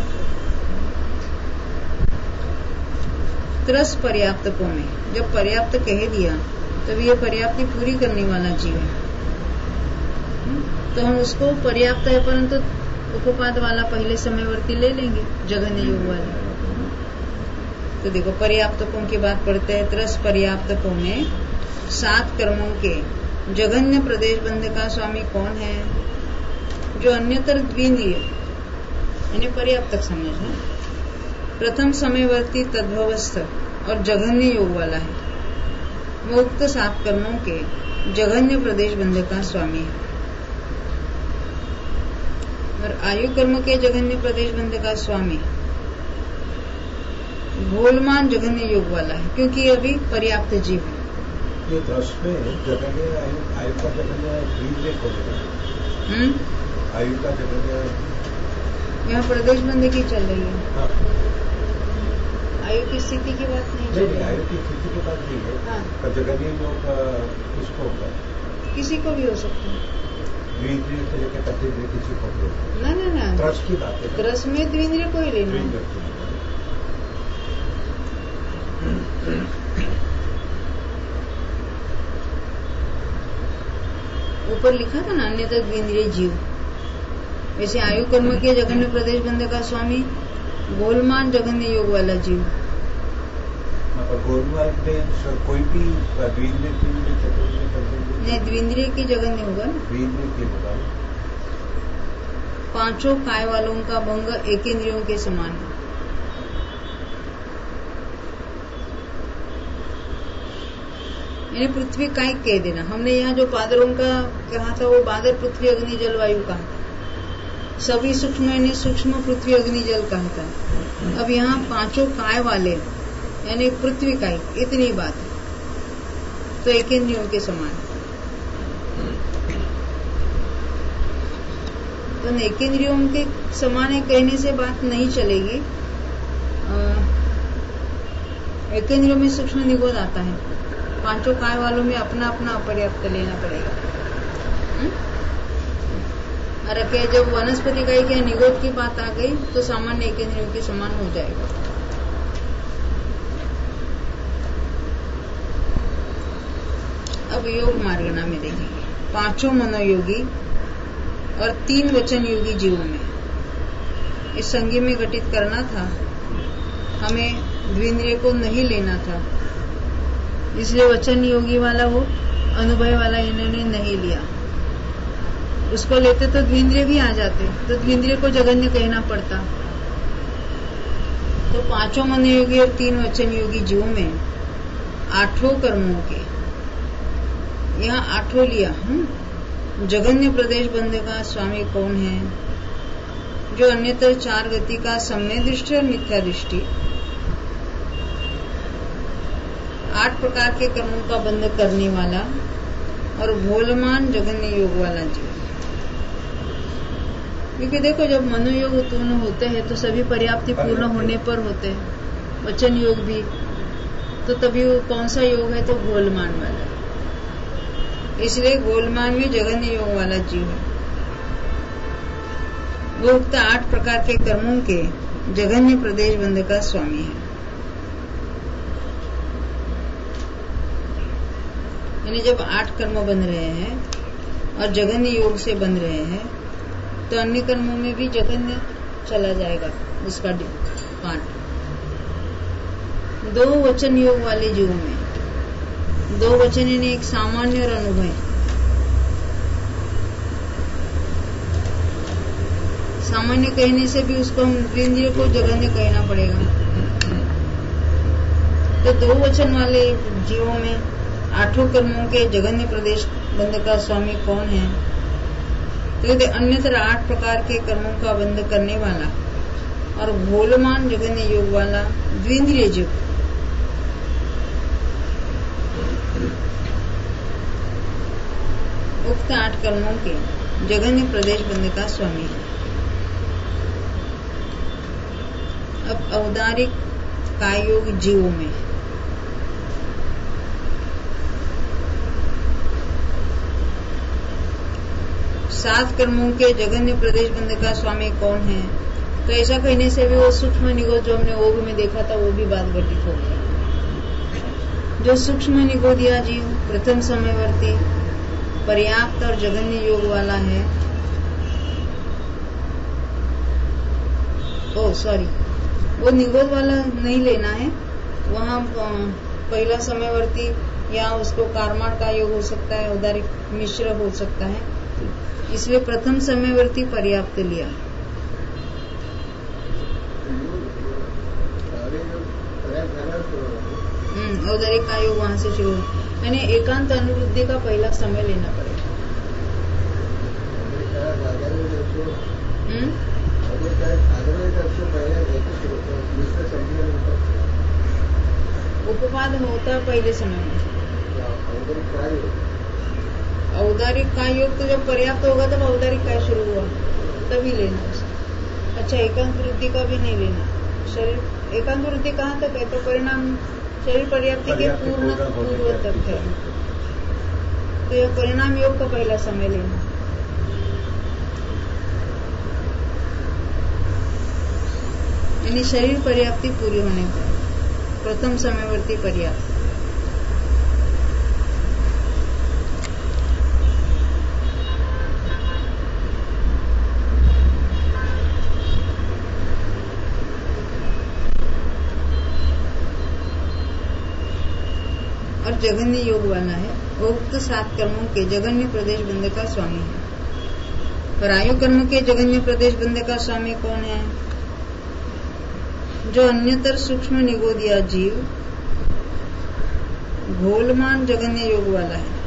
त्रस पर्याप्त को में जब पर्याप्त कह दिया तब ये पर्याप्ति पूरी करने वाला जीव है, तो हम उसको पर्याप्त है परंतु उपपाद वाला पहले समयवर्ती ले लेंगे, जघन्य योग वाला। तो देखो पर्याप्तकों की बात पढ़ते हैं। त्रस पर्याप्तकों में सात कर्मों के जघन्य प्रदेश बंध का स्वामी कौन है? जो अन्यतर द्विंद्रिय यानी पर्याप्तक समझना, प्रथम समयवर्ती तद्भवस्थ और जघन्य योग वाला है, वो उक्त सात कर्मों के जघन्य प्रदेश बंध का स्वामी है। और आयु कर्म के जघन्य प्रदेश बंध का स्वामी घोलमान जघन्य योग वाला है, क्योंकि अभी पर्याप्त जीव है। ये दस में जघन्य आयु, आयु का जघन्य द्विंद्रिय को लेना, आयु का जघन्य यहाँ प्रदेश बंध की चल रही है। हाँ। आयु की स्थिति की बात नहीं चल रही। आयु की स्थिति की बात नहीं है। हाँ। पर जघन्य योग किसको होगा? किसी को भी हो सकता है। द्विंद्रिय से लेकर पंचेंद्रिय किसी को भी होगा। ना ना ना, त्रस की बात है। त्रस में द्विंद्रिय को ही लेना है। ऊपर लिखा था ना अन्यथा द्विंद्रिय जीव, वैसे आयु कर्म के जघन्य प्रदेश बंध का स्वामी गोलमान जघन्य योग वाला जीव। गोलमान में कोई भी द्विंद्रिय नहीं, द्विंद्रिय की जघन्य होगा ना, द्विंद्रिय की होगा। पांचों काय वालों का भंग एक इंद्रियों के समान है। यानी पृथ्वी कायिक कह देना। हमने यहाँ जो बादलों का कहा था वो बादल पृथ्वी अग्नि जल वायु कहा था, सभी सूक्ष्म यानी सूक्ष्म पृथ्वी अग्नि जल कहा था। अब यहाँ पांचों काय वाले यानी पृथ्वी कायिक, इतनी बात है, तो एक इंद्रियों के समान। तो एक इंद्रियों के समान है कहने से बात नहीं चलेगी। एक इंद्रियों में सूक्ष्म निगोद आता है, पांचों काय वालों में अपना अपना अपर्याप्त लेना पड़ेगा। और जब वनस्पति काय के निगोद की बात आ गई तो सामान्य एक इंद्रियों के समान हो जाएगा। अब योग मार्गना में देखेंगे पांचों मनोयोगी और तीन वचन योगी जीवों में इस संगी में घटित करना था हमें। द्विंद्रिय को नहीं लेना था, इसलिए वचन योगी वाला वो अनुभव वाला इन्होंने नहीं लिया। उसको लेते तो द्विंद्रिय भी आ जाते, तो द्विंद्रिय को जगन्य कहना पड़ता। तो पांचों मनोयोगी और तीन वचन योगी जीवों में आठों कर्मों के, यहाँ आठों लिया। हम जगन्य प्रदेश बंध का स्वामी कौन है? जो अन्यतर चार गति का सम्य दृष्टि और मिथ्या दृष्टि, आठ प्रकार के कर्मों का बंध करने वाला और भोलमान जगन्य योग वाला जीव। क्योंकि देखो, जब मनोयोग उत्पन्न होते हैं तो सभी पर्याप्ति पूर्ण होने पर होते हैं, वचन योग भी, तो तभी वो कौन सा योग है? तो भोलमान वाला। इसलिए भोलमान में जगन्य योग वाला जीव है। वो उक्त आठ प्रकार के कर्मों के जगन्य प्रदेश बंध का स्वामी है। यानी जब आठ कर्म बन रहे हैं और जगन्य योग से बन रहे हैं, तो अन्य कर्मों में भी जगन्य चला जाएगा उसका पार्ट। दो वचन योग वाले जीवों में, दो वचन यानी एक सामान्य और अनुभव। सामान्य कहने से भी उसको हम इंद्रिय को जगन्य कहना पड़ेगा। तो दो वचन वाले जीवों में आठों कर्मों के जगन्य प्रदेश बंध का स्वामी कौन है? तो कहते अन्यतर आठ प्रकार के कर्मों का बंध करने वाला और भोलमान जगन्य योग वाला द्विंद्रिय जीव। उक्त आठ कर्मों के जगन्य प्रदेश बंध का स्वामी है। अब औदारिक काय योग जीवों में सात कर्मों के जगन्य प्रदेश बंध का स्वामी कौन है? तो ऐसा कहने से भी वो सूक्ष्म निगोद जो हमने ओघ में देखा था वो भी बात घटित हो गई। जो सूक्ष्म निगोदिया जीव प्रथम समयवर्ती पर्याप्त और जगन्य योग वाला है, ओ सॉरी वो निगोद वाला नहीं लेना है, वहाँ पहला समयवर्ती या उसको कारमाण का योग हो सकता है, औदारिक मिश्र हो सकता है, इसलिए प्रथम समयवर्ती पर्याप्त लिया। हम्म औदारिक का योग वहां से शुरू, यानी एकांत अनुवृत्ति का पहला समय लेना पड़ेगा। हम्म उपपाद होता पहले समय में। औदारिक का योग तो जब पर्याप्त होगा तब औदारिक का शुरू हुआ, तभी लेना उसका। अच्छा, एकांत वृद्धि का भी नहीं लेना। शरीर एकांत वृद्धि कहाँ तक है? तो परिणाम शरीर पर्याप्ति के पूर्ण पूर्व तक है, तो यह परिणाम योग का पहला समय लेना। यानी शरीर पर्याप्ति पूरी होने पर प्रथम समयवर्ती पर्याप्त। और जगन्य योग वाला है, उक्त सात कर्मों के जगन्य प्रदेश बंध का स्वामी है। और आयु कर्म के जगन्य प्रदेश बंध का स्वामी कौन है? जो अन्यतर सूक्ष्म निगोदिया जीव घोलमान जगन्य योग वाला है।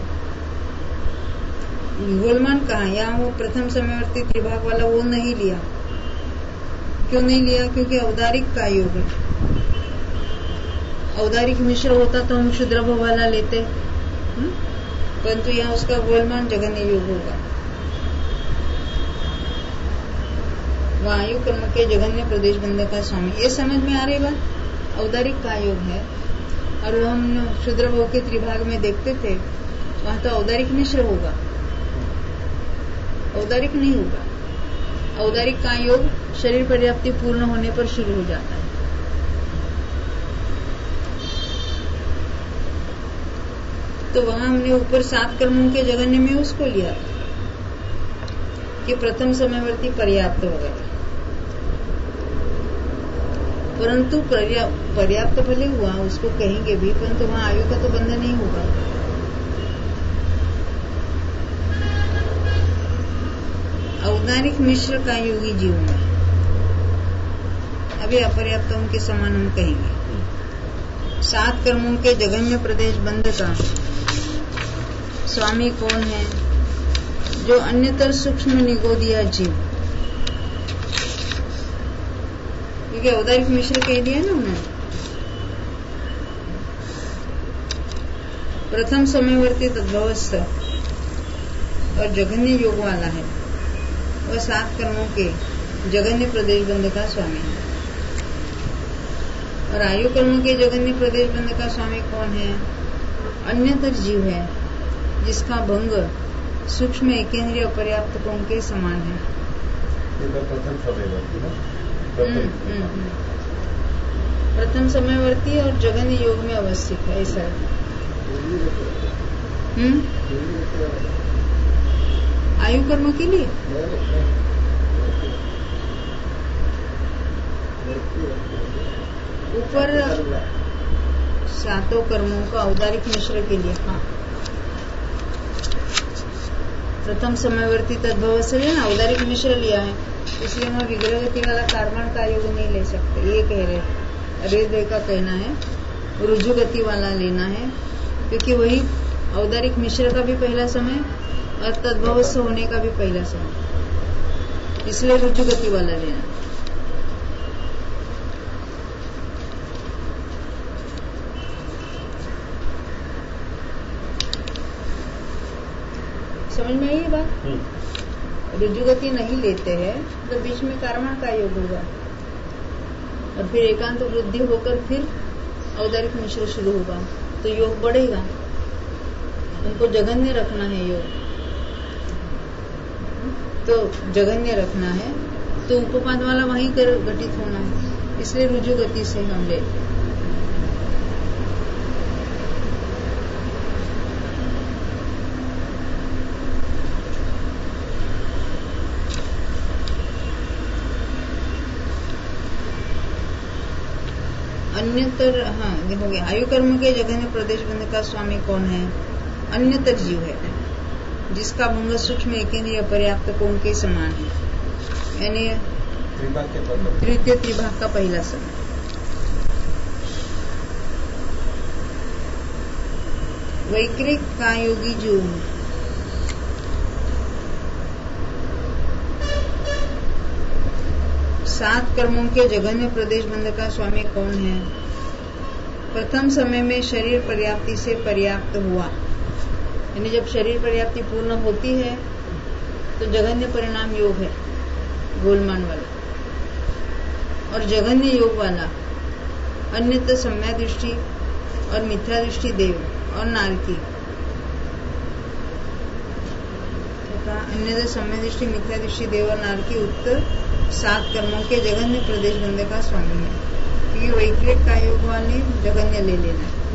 घोलमान कहाँ? यहाँ वो प्रथम समयवर्ती त्रिभाग वाला वो नहीं लिया। क्यों नहीं लिया? क्योंकि औदारिक का योग है। औदारिक मिश्र होता तो हम क्षुद्रभ वाला लेते, परंतु यहाँ उसका घोलमान जगन्य योग होगा। वायु कर्म के जगन्य प्रदेश बंध का स्वामी, ये समझ में आ रही बात? औदारिक का योग है और वो हम क्षुद्रभ के त्रिभाग में देखते थे, वहां तो औदारिक मिश्र होगा, औदारिक नहीं होगा। औदारिक का योग शरीर पर्याप्ति पूर्ण होने पर शुरू हो जाता है। तो वहां हमने ऊपर सात कर्मों के जगन्य में उसको लिया कि प्रथम समयवर्ती पर्याप्त हो गया। परंतु पर्याप्त भले हुआ, उसको कहेंगे भी, परंतु वहां आयु का तो बंधन नहीं होगा। औदारिक मिश्र का योगी जीव में अभी अपर्याप्त उनके समान हम कहेंगे। सात कर्मों के जघन्य प्रदेश बंध का स्वामी कौन है? जो अन्यतर सूक्ष्म निगोदिया जीव, क्योंकि औदारिक मिश्र कह दिया ना उन्होंने। प्रथम समयवर्ती तद्भवस्थ और जघन्य योग वाला है, वह सात कर्मों के जघन्य प्रदेश बंध का स्वामी है। और आयु कर्मों के जघन्य प्रदेश बंध का स्वामी कौन है? अन्यतर जीव है, जिसका भंग सूक्ष्म एकेंद्रीय पर्याप्त कोण के समान है। प्रथम समयवर्ती ना? प्रथम समयवर्ती और जघन्य योग में अवस्थित है, ऐसा हम्म आयु कर्म के लिए ऊपर सातों कर्मों का औदारिक मिश्र के लिए। हाँ, प्रथम समयवर्ती तद्भव से ना औदारिक मिश्र लिया है, इसलिए हम विग्रह गति वाला कार्बन का योग नहीं ले सकते, ये कह रहे। अरेद्वय का कहना है रुजु गति वाला लेना है, क्योंकि वही औदारिक मिश्र का भी पहला समय और तद्भव से होने का भी पहला समय, इसलिए रुजु गति वाला लेना। समझ में आई ये बात? रुजुगति नहीं लेते हैं तो बीच में कर्मण का योग होगा, और फिर एकांत तो वृद्धि होकर फिर औदारिक मिश्र शुरू होगा, तो योग बढ़ेगा। उनको जघन्य रखना है योग, तो जघन्य रखना है तो उपपाद वाला वहीं कर घटित होना है, इसलिए रुजुगति से हम ले। अन्यतर, हाँ ये हो गया। आयु कर्म के जघन्य प्रदेश बंध का स्वामी कौन है? अन्यतर जीव है, जिसका भंग सूक्ष्म एकेंद्रीय पर्याप्त कोण के समान है, यानी तृतीय त्रिभाग का पहला समय। वैक्रिक का योगी जीव सात कर्मों के जघन्य प्रदेश बंध का स्वामी कौन है? प्रथम समय में शरीर पर्याप्ति से पर्याप्त हुआ, यानी जब शरीर पर्याप्ति पूर्ण होती है तो जघन्य परिणाम योग है गोलमान वाला, और जघन्य योग वाला अन्यत्र सम्या दृष्टि और मिथ्या दृष्टि देव और नारकी। अन्यत्र सम्या दृष्टि, मिथ्या दृष्टि, देव और नारकी उत्तर सात कर्मों के जघन्य प्रदेश बंध का स्वामी है, क्योंकि वैक्रिक का योग वाले जघन्य ले लेना है।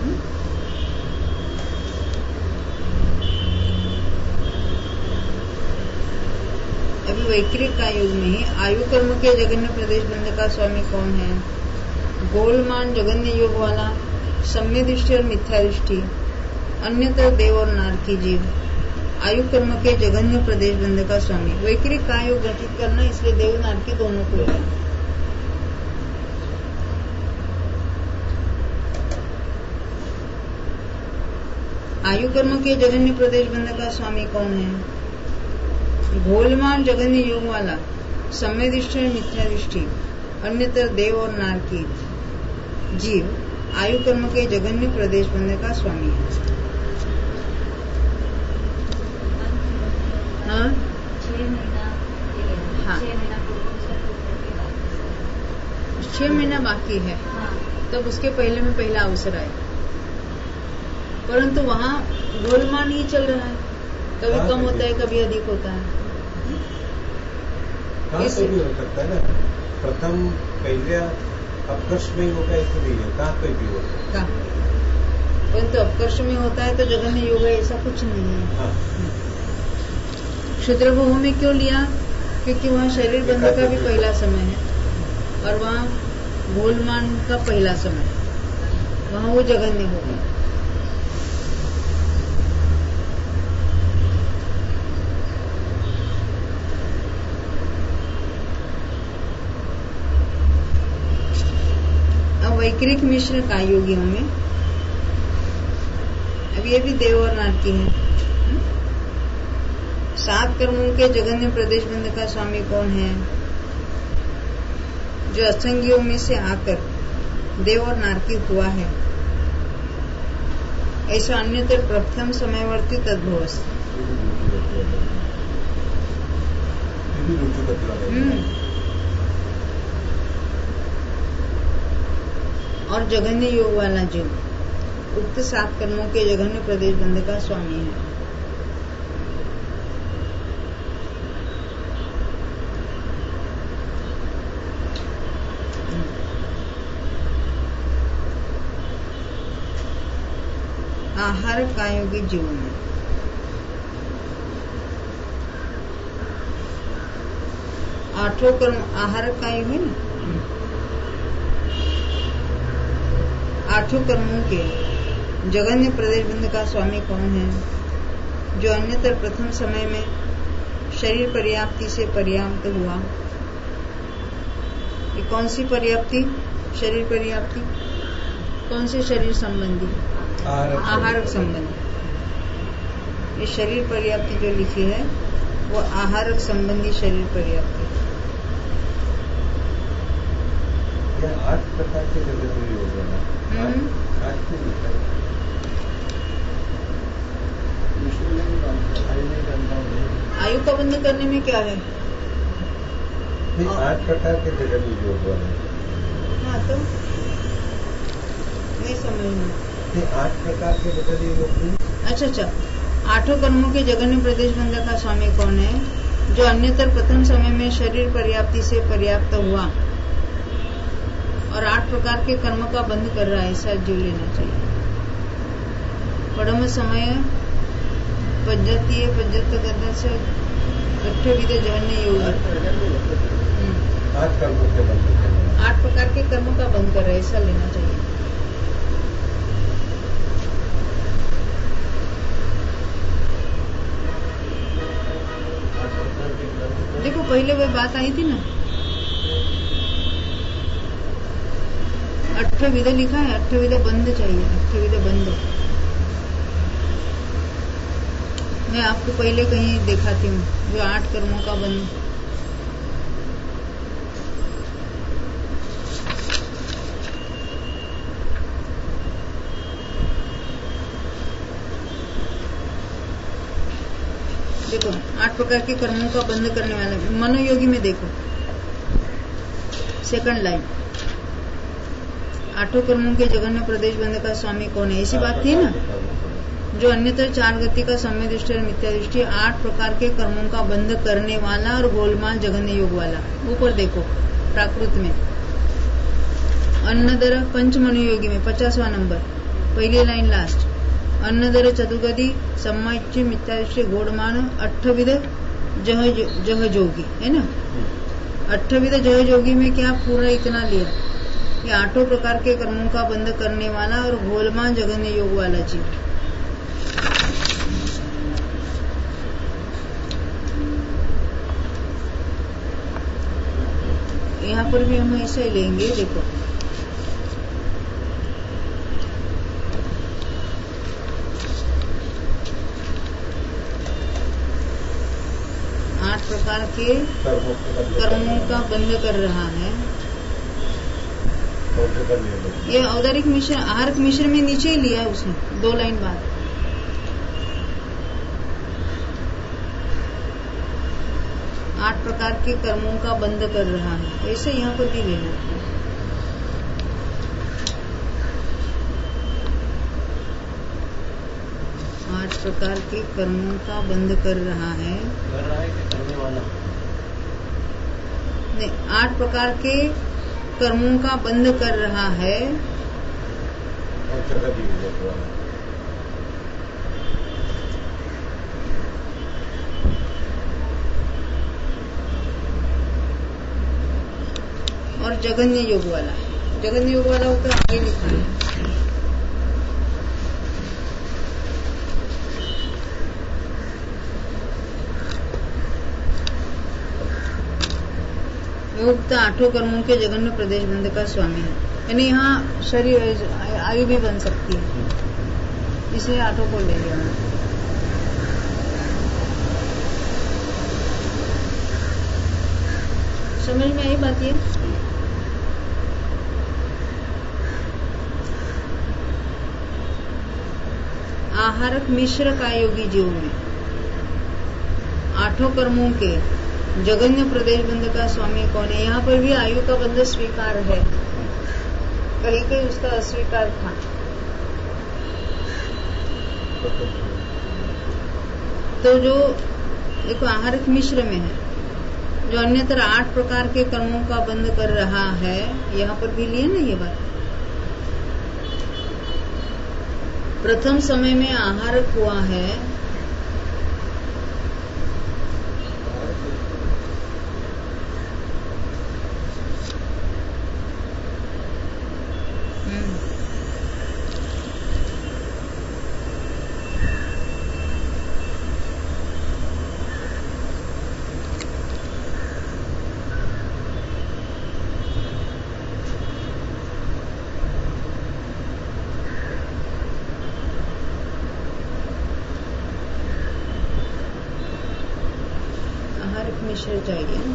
अभी वैक्रिक का योग में ही आयु कर्म के जघन्य प्रदेश बंध का स्वामी कौन है? गोलमान जघन्य योग वाला सम्य दृष्टि और मिथ्या दृष्टि, अन्यत्र देव और नारकी जीव आयु कर्म के जघन्य प्रदेश बंध का स्वामी। वैक्रिक का योग गठित करना, इसलिए देव नारकी दोनों को लेना। आयु कर्म के जघन्य प्रदेश बंध का स्वामी कौन है? गोलमान जघन्य योग वाला सम्य दृष्टि और मिथ्या दृष्टि, अन्यत्र देव और नारकी जीव आयु कर्म के जघन्य प्रदेश बंध का स्वामी है। हाँ? हाँ, छह महीना बाकी है, तब उसके पहले में पहला अवसर आए, परंतु वहाँ गोलमान ही चल रहा है, कभी कम होता है कभी अधिक होता है। इस भी हो सकता है ना, प्रथम पहले अपकर्ष में होगा, ऐसा नहीं है, कहाँ पे भी होता है, परंतु अपकर्ष में होता है तो जघन्य योग है, ऐसा कुछ नहीं है। हाँ। क्षुद्र भूमि में क्यों लिया? क्योंकि वहाँ शरीर बंध का भी पहला समय है, और वहाँ घोलमान का पहला समय, वहां वो जघन्य होगा। अब वैकृक मिश्र का योगियों में, अब ये भी देव और नारकी है। सात कर्मों के जघन्य प्रदेश बंध का स्वामी कौन है? जो असंगियों में से आकर देव और नारकी हुआ है, ऐसा अन्यतर प्रथम समयवर्ती तद्भवस। और जघन्य योग वाला जीव उक्त सात कर्मों के जघन्य प्रदेश बंध का स्वामी है। आहार कायोगी जीवन में आठों कर्म आहार कायु है ना, आठों कर्मों के जघन्य प्रदेश बंध का स्वामी कौन है? जो अन्यतर प्रथम समय में शरीर पर्याप्ति से पर्याप्त हुआ। ये कौन सी पर्याप्ति? शरीर पर्याप्ति। कौन से शरीर संबंधी? आहारक संबंधी। ये शरीर पर्याप्ति जो लिखी है वो आहारक संबंधी शरीर पर्याप्ति। आठ प्रकार के जगह योग है। आयु का बंध करने में क्या है? आठ प्रकार के जगह योग है। हाँ तो नहीं समझना। आठ प्रकार के जगह योग। अच्छा अच्छा, आठों कर्मों के जघन्य प्रदेश बंध का स्वामी कौन है? जो अन्यतर प्रथम समय में शरीर पर्याप्ति से पर्याप्त हुआ और आठ प्रकार के कर्म का बंध कर रहा है, ऐसा जीव लेना चाहिए। परम समय पद्धति पद्धत करने से अठ्ठ विध जघन्य योग। आठ कर्मों के बंध, आठ प्रकार के कर्म का बंध कर रहा है, ऐसा लेना चाहिए। देखो पहले वह बात आई थी ना, अट्ठ विध लिखा है, अट्ठ विध बंद चाहिए, अट्ठ विध बंद। मैं आपको पहले कहीं दिखाती हूँ जो आठ कर्मों का बंद। देखो आठ प्रकार के कर्मों का बंद करने वाला मनोयोगी में देखो सेकंड लाइन, आठों कर्मों के जघन्य प्रदेश बंध का स्वामी कौन है? ऐसी बात थी ना, जो अन्यतर चार गति का सम्य दृष्टि और मिथ्या दृष्टि आठ प्रकार के कर्मों का बंध करने वाला और गोलमाल जघन्य योग वाला। ऊपर देखो प्राकृत में अन्नदर पंच मनोयोगी में पचासवां नंबर, पहली लाइन लास्ट, अन्नदर चतुर्गति सम्माच्य मिथ्यादृष्टि गोड़मान अट्ठविध जह जह जोगी है ना। अट्ठविध जह जोगी में क्या पूरा इतना लिया कि आठों प्रकार के कर्मों का बंध करने वाला और गोलमान जघन्य योग वाला जीव। यहाँ पर भी हम ऐसा ही लेंगे। देखो आठ प्रकार के कर्मों का बंध कर रहा है। ये औदारिक मिश्र आहारक मिश्र में नीचे ही लिया है उसने, दो लाइन बाद। आठ प्रकार के कर्मों का बंध कर रहा है, ऐसे यहाँ पर भी लेना। आठ प्रकार के कर्मों का बंध कर रहा है, कर रहा है कि करने वाला नहीं, आठ प्रकार के कर्मों का बंध कर रहा है और जगह दी हुई है। और जघन्य योग वाला है। जगन्य योग वाला होता है आगे लिखा है। मुक्त आठों कर्मों के जगन्य प्रदेश बंध का स्वामी है, यानी यहाँ शरीर आयु भी बन सकती है, इसलिए आठों को ले लिया। समझ में आई बात ये? आहारक मिश्र का योगी जीव में आठों कर्मों के जगन्य प्रदेश बंध का स्वामी कौन है? यहाँ पर भी आयु का बंध स्वीकार है, कहीं कहीं उसका अस्वीकार था। तो जो एक आहारक मिश्र में है, जो अन्यत्र आठ प्रकार के कर्मों का बंध कर रहा है, यहाँ पर भी लिए ना ये बात। प्रथम समय में आहारक हुआ है, मिश्र चाहिए ना।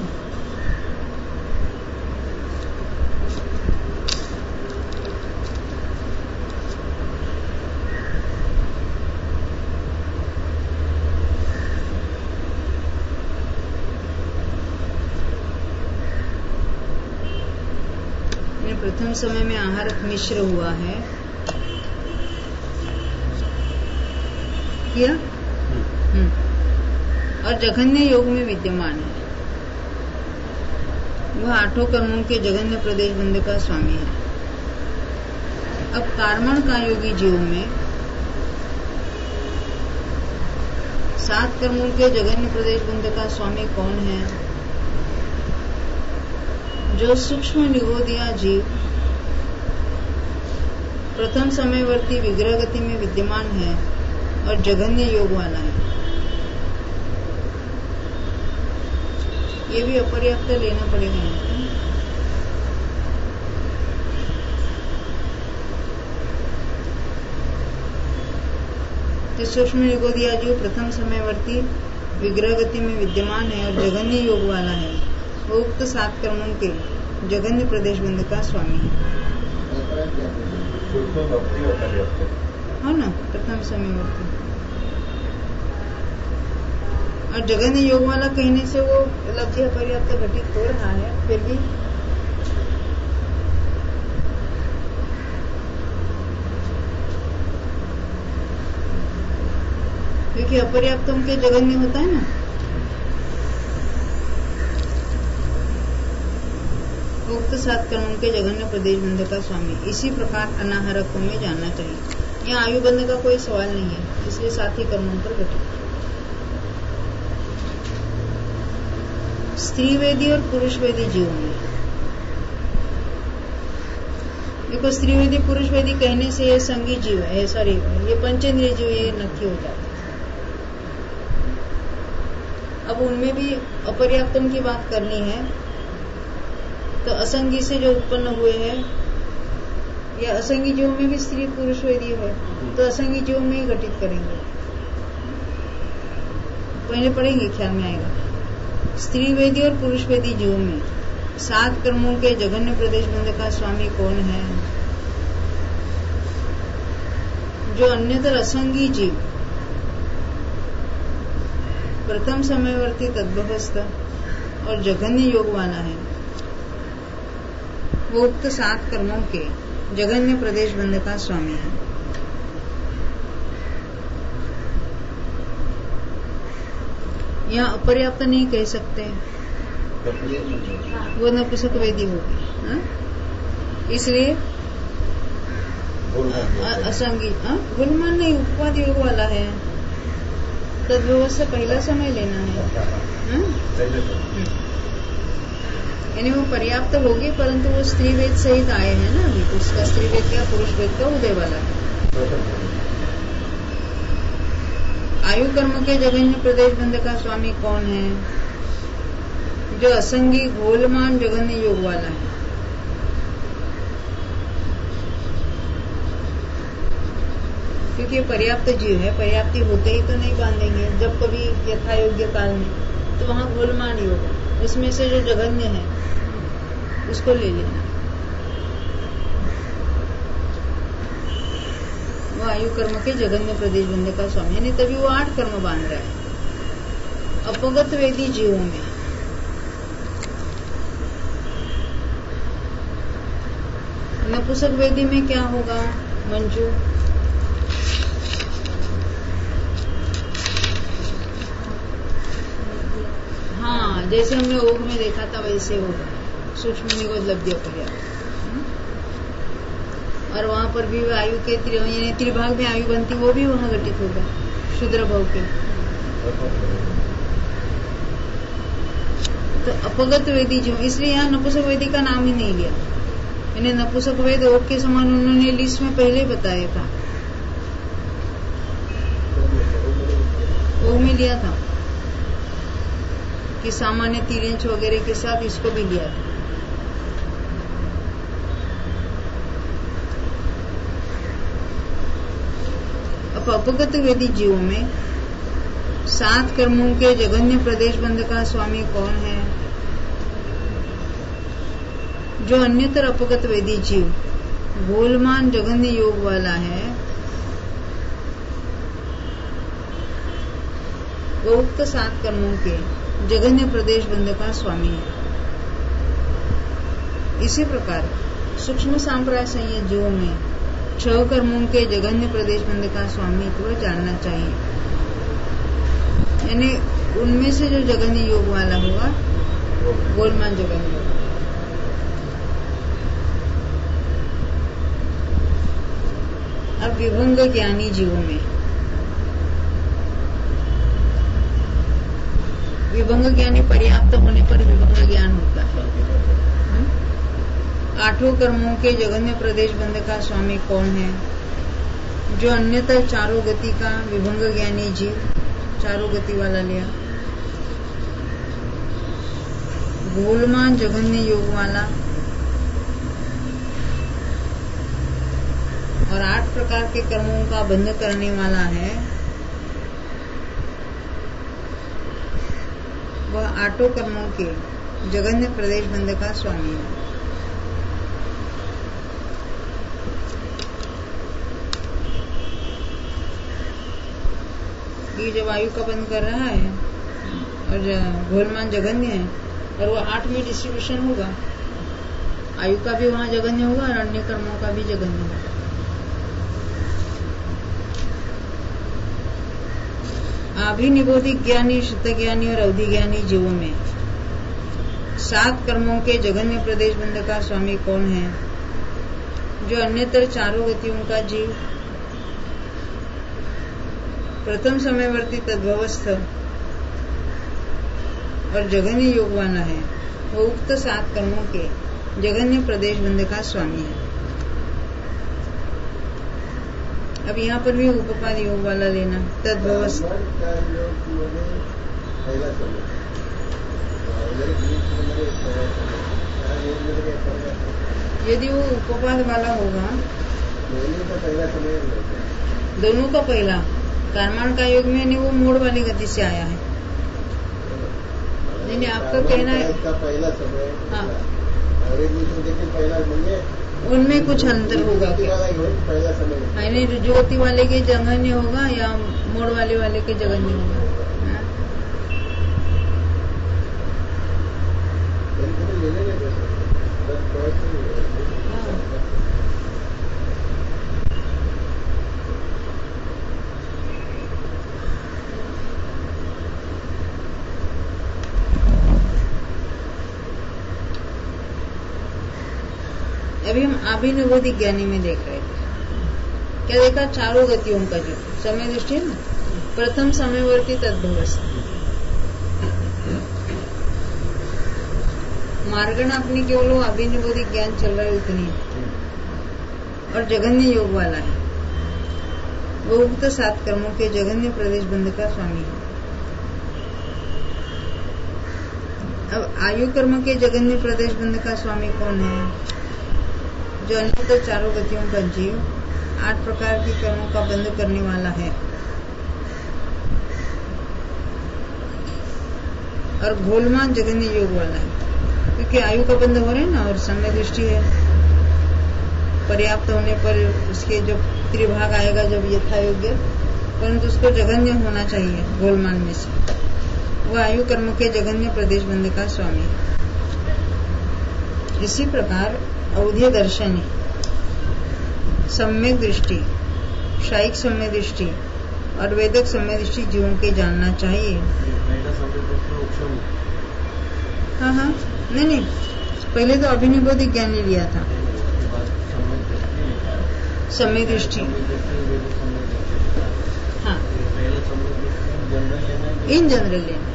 प्रथम समय में आहारक मिश्र हुआ है किया हम्म। और जघन्य योग में विद्यमान है, वह आठों कर्मों के जघन्य प्रदेश बंध का स्वामी है। अब कार्मण का योगी जीव में सात कर्मों के जघन्य प्रदेश बंध का स्वामी कौन है? जो सूक्ष्म निगोदिया जीव प्रथम समयवर्ती विग्रह गति में विद्यमान है और जघन्य योग वाला है। ये भी अपर्याप्त लेना पड़ेगा। तो सूक्ष्म निगोदिया जीव प्रथम समयवर्ती विग्रह गति में विद्यमान है और जघन्य योग वाला है, वो उक्त सात कर्मों के जघन्य प्रदेश बंध का स्वामी है। हाँ ना, प्रथम समयवर्ती और जघन्य योग वाला कहने से वो लब्धि अपर्याप्त घटित हो रहा है, फिर भी क्योंकि अपर्याप्तम के जघन्य होता है ना। उक्त सात कर्मों के जघन्य प्रदेश बंध का स्वामी, इसी प्रकार अनाहरकों में जानना चाहिए। यहाँ आयु बंध का कोई सवाल नहीं है, इसलिए सात ही कर्मों पर घटित। स्त्रीवेदी और पुरुषवेदी जीव में देखो, स्त्रीवेदी पुरुषवेदी कहने से ये संगी जीव है, सॉरी ये पंचेंद्रिय जीव, ये नक्की हो जाता है। अब उनमें भी अपर्याप्तम की बात करनी है तो असंगी से जो उत्पन्न हुए हैं, या असंगी जीव में भी स्त्री पुरुष वेदी है तो असंगी जीव में ही घटित करेंगे। पहले पढ़ेंगे, ख्याल में आएगा। स्त्री वेदी और पुरुष वेदी जीव में सात कर्मों के जघन्य प्रदेश बंध का स्वामी कौन है? जो अन्यतर असंगी जीव प्रथम समयवर्ती तद्भवस्थ और जघन्य योग वाला है, वो उक्त सात कर्मों के जघन्य प्रदेश बंध का स्वामी है। यहाँ अपर्याप्त नहीं कह सकते, वो नपुंसक वेदी होगी, इसलिए असंगी गुणमान नहीं, उपवाद योग वाला है। तद्भव से पहला समय लेना है। यानी वो पर्याप्त होगी, परंतु वो स्त्री वेद सहित आए हैं ना अभी, तो उसका स्त्री वेद का पुरुष वेद का उदय वाला है। आयु कर्म के जगन्य प्रदेश बंध का स्वामी कौन है? जो असंगी घोलमान जगन्य योग वाला है। क्योंकि ये पर्याप्त जीव है, पर्याप्ति होते ही तो नहीं बांधेंगे, जब कभी यथा योग्य काल में, तो वहां घोलमान योग है, उसमें से जो जगन्य है उसको ले लेना। वो आयु कर्म के जगन्य प्रदेश बंध का स्वामी, यानी तभी वो आठ कर्म बांध रहा है अपगत वेदी जीवों में। नपुंसक वेदी में क्या होगा मंजू? हाँ, जैसे हमने ओघ में देखा था वैसे होगा, सूक्ष्म निगोद लब्ध्य पर्याप्त। और वहां पर भी आयु के यानी त्रिभाग में आयु बनती, वो भी वहां घटित होगा शूद्र भाव के। तो अपगत वेदी जो, इसलिए यहाँ नपुंसक वेदी का नाम ही नहीं लिया। मैंने नपुंसक वेद ओघ के समान उन्होंने लिस्ट में पहले ही बताया था, ओघ में लिया था कि सामान्य तीरेंच वगैरह के साथ इसको भी लिया था। अब अपगत वेदी जीवों में सात कर्मों के जगन्य प्रदेश बंध का स्वामी कौन है? जो अन्यतर अपगत वेदी जीव गोलमान जगन्य योग वाला है, वो उक्त सात कर्मों के जगन्य प्रदेश बंध का स्वामी है। इसी प्रकार सूक्ष्म सांप्राय संयत जीवों में छह कर्मों के जगन्य प्रदेश बंध का स्वामित्व जानना चाहिए। यानी उनमें से जो जगन्य योग वाला होगा गोलमान जगन्य योग। अब विभंग ज्ञानी जीवों में विभंग ज्ञानी पर्याप्त होने पर विभंग ज्ञान होता है। आठों कर्मों के जगन्य प्रदेश बंध का स्वामी कौन है? जो अन्यतर चारों गति का विभंग ज्ञानी जीव, चारों गति वाला लिया, गोलमान जगन्य योग वाला और आठ प्रकार के कर्मों का बंध करने वाला है, वह आठों कर्मों के जगन्य प्रदेश बंध का स्वामी है। ये जब आयु का बंद कर रहा है और घोलमान जगन्य है और वो आठ में डिस्ट्रीब्यूशन होगा, आयु का भी वहां जगन्य होगा और अन्य कर्मों का भी जगन्य होगा। अभिनिबोधिक ज्ञानी, शुद्ध ज्ञानी और अवधि ज्ञानी जीवों में सात कर्मों के जगन्य प्रदेश बंध का स्वामी कौन है? जो अन्यतर चारों गतियों का जीव, प्रथम समयवर्ती तद्भवस्थ और जगन्य योग वाला है, वो उक्त सात कर्मों के जगन्य प्रदेश बंध का स्वामी है। अब यहाँ पर भी उपपाद योग वाला लेना, तद्भवस्थ। यदि वो उपपाद वाला होगा, दोनों का पहला कर्मण का योग में नहीं, वो मोड़ वाली गति से आया है। नहीं, आपका कहना है पहला समय, हाँ, उनमें कुछ अंतर होगा क्या? नहीं, रुजुगति वाले के जगन्य होगा या मोड़ वाले वाले के जगन्य होगा? अभी हम अभिनिबोधिक ज्ञानी में देख रहे थे, क्या देखा? चारों गतियों का जो समय दृष्टि है ना, प्रथम समयवर्ती तद्भवस्थ, मार्गण अपनी केवल वो अभिनिबोधिक ज्ञान चल रहा है उतनी, और जघन्य योग वाला है वो उक्त सात कर्मों के जघन्य प्रदेश बंध का स्वामी है। अब आयु कर्म के जघन्य प्रदेश बंध का स्वामी कौन है? जो अन्यथा चारों गतियों का जीव, आठ प्रकार के कर्मों का बंध करने वाला है और घोलमान जघन्य योग वाला है, क्योंकि आयु का बंध हो रहा है ना, और समय दृष्टि है, पर्याप्त होने पर उसके जो त्रिभाग आएगा जब यथा योग्य, परंतु उसको जघन्य होना चाहिए घोलमान में से, वह आयु कर्म के जघन्य प्रदेश बंध का स्वामी है। इसी प्रकार औध्य दर्शनी, सम्यक दृष्टि, शायिक समय दृष्टि और वेदक समय दृष्टि जीवों के जानना चाहिए। हाँ हाँ नहीं नहीं, पहले तो अभिनिबोधिक ज्ञान ही लिया था, समय दृष्टि। हाँ इन जनरल लेना,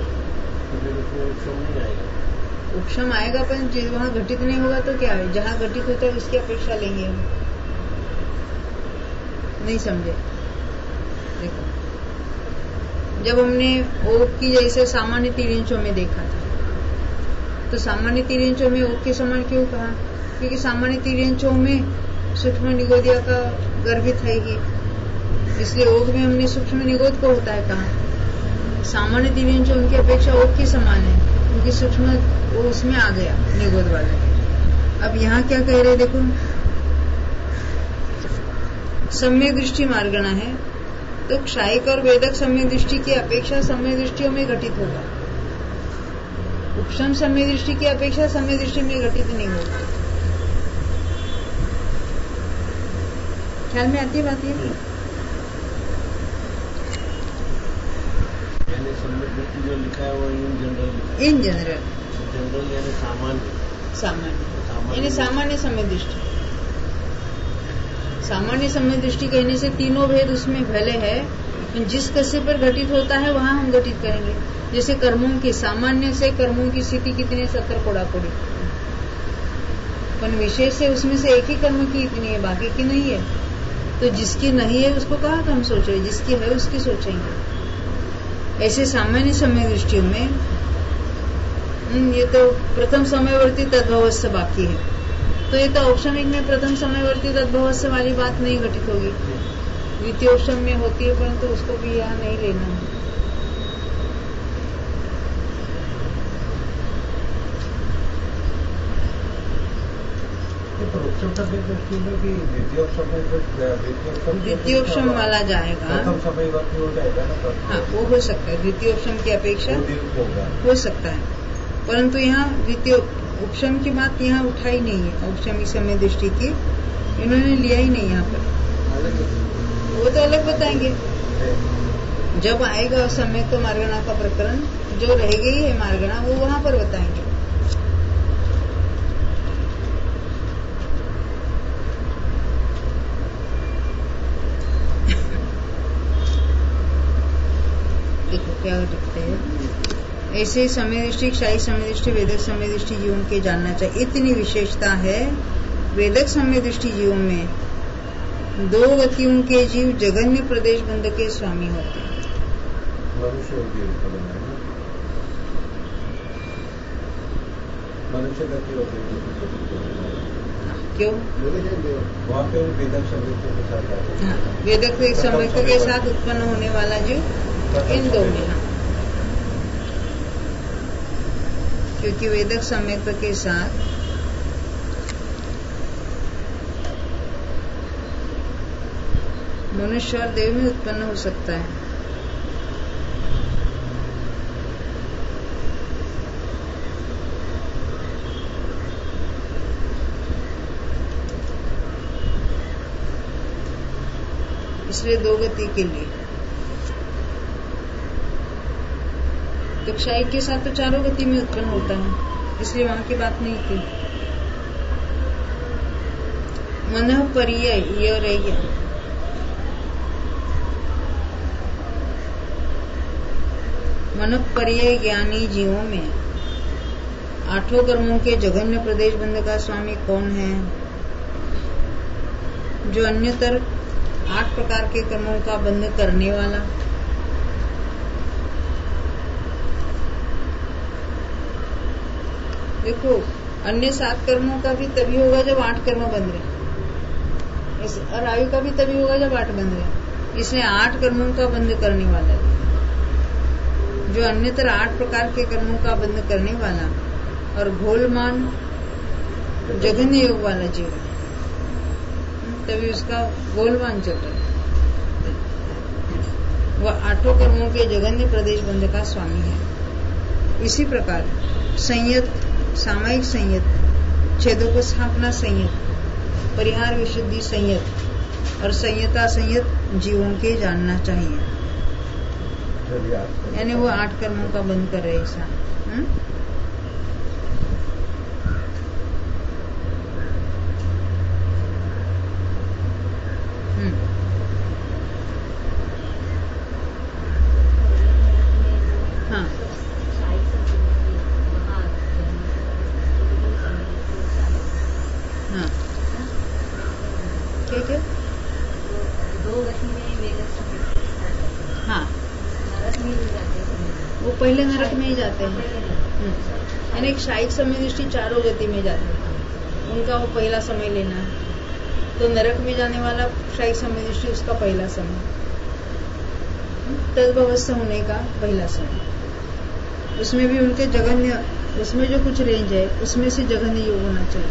उपशम आएगा, पर वहाँ घटित नहीं होगा तो क्या है, जहाँ घटित होता है उसकी अपेक्षा लेंगे हम। नहीं समझे? देखो, जब हमने ओक की जैसे सामान्य तिरिंचों में देखा था, तो सामान्य तिरिंचों में ओक के समान क्यों कहा? क्योंकि सामान्य तिरिंचों में सूक्ष्म निगोदिया का गर्भित है ही, इसलिए ओक में हमने सूक्ष्म निगोद को होता है कहा। सामान्य तिरिंचों उनकी अपेक्षा ओक के समान है, क्योंकि सूक्ष्म वो उसमें आ गया निगोद वाले। अब यहाँ क्या कह रहे, देखो, सम्यक दृष्टि मार्गणा है, तो क्षायिक और वेदक सम्यक दृष्टि की अपेक्षा सम्यक दृष्टियों में घटित होगा, उपशम सम्यक दृष्टि की अपेक्षा सम्यक दृष्टि में घटित नहीं होगा। ख्याल में आती है बात ये? यानी सम्यक दृष्टि जो लिखा है वो in general, in general general यानी सामान्य, सामान्य यानी सामान्य समय दृष्टि। सामान्य समय दृष्टि कहने से तीनों भेद उसमें भले है, जिस कस्य पर घटित होता है वहां हम घटित करेंगे। जैसे कर्मों की, सामान्य से कर्मों की स्थिति कितनी है, सत्तर कोड़ा कोड़ी, पर विशेष से उसमें से एक ही कर्म की इतनी है, बाकी की नहीं है। तो जिसकी नहीं है उसको कहा हम सोच रहे, जिसकी है उसकी सोचेंगे। ऐसे सामान्य समय दृष्टियों में ये तो प्रथम समयवर्ती तद्भवस्थ बाकी है, तो ये तो औपशमिक में प्रथम समयवर्ती तद्भवस्थ वाली बात नहीं घटित होगी, द्वितीय औपशम में होती है, परंतु तो उसको भी यहाँ नहीं लेना है। द्वितीयोपशम वाला जाएगा, प्रथम समयवर्ती हो जाएगा ना। हाँ वो हो सकता है, द्वितीयोपशम की अपेक्षा हो सकता है, परंतु यहाँ द्वितीय उपशम की बात यहाँ उठाई नहीं है, औपशमी समय दृष्टि की इन्होंने लिया ही नहीं यहाँ पर। वो तो अलग बताएंगे जब आएगा समय तो मार्गणा का प्रकरण, जो रह गई है मार्गणा वो वहां पर बताएंगे। देखो क्या लिखते हैं, ऐसे समय दृष्टि, क्षायी समय दृष्टि, वेदक समय दृष्टि जीवों के जानना चाहिए। इतनी विशेषता है वेदक समय दृष्टि जीवों में, दो गतियों के जीव जघन्य प्रदेश बंध के स्वामी होते हैं। मनुष्य गति होती क्यों? वहाँ पे वेदक समृद्धि के साथ, हाँ, वेदक समृद्धि के साथ उत्पन्न होने वाला जीव इन दो में, हाँ, क्योंकि वेदक सम्यक के साथ मनुष्य और देव में उत्पन्न हो सकता है। इसलिए दो गति के लिए तो क्षायिक के साथ तो चारों गति में उत्पन्न होता है, इसलिए वहां की बात नहीं थी। मन पर्याय ये रह गया, मन पर्याय ज्ञानी जीवों में आठों कर्मों के जघन्य प्रदेश बंध का स्वामी कौन है? जो अन्यतर आठ प्रकार के कर्मों का बंध करने वाला। देखो, अन्य सात कर्मों का भी तभी होगा जब आठ कर्म बंध रहे, और आयु का भी तभी होगा जब आठ बंध रहे। इसने आठ कर्मों का बंध करने वाला है। जो अन्यतर आठ प्रकार के कर्मों का बंध करने वाला और घोलमान जघन्य योग वाला जीव, तभी उसका गोलमान चल रहा है। वह आठों कर्मों के जघन्य प्रदेश बंध का स्वामी है। इसी प्रकार संयत, सामायिक संयत, छेदोपस्थापना संयत, परिहार विशुद्धि संयत और संयता संयत जीवों के जानना चाहिए। यानी वो आठ कर्मों का बंद कर रहे ऐसा। हाँ, हाँ, क्या क्या? दो गति में हाँ, नरक में ही जाते हैं। वो पहले नरक में ही जाते हैं। यानी एक शायिक समय दृष्टि चारों गति में जाते हैं, उनका वो पहला समय लेना है। तो नरक में जाने वाला शायिक समय दृष्टि उसका पहला समय, तद्भवस्थ होने का पहला समय। उसमें भी उनके जघन्य, उसमें जो कुछ रेंज है उसमें से जघन्य योग होना चाहिए।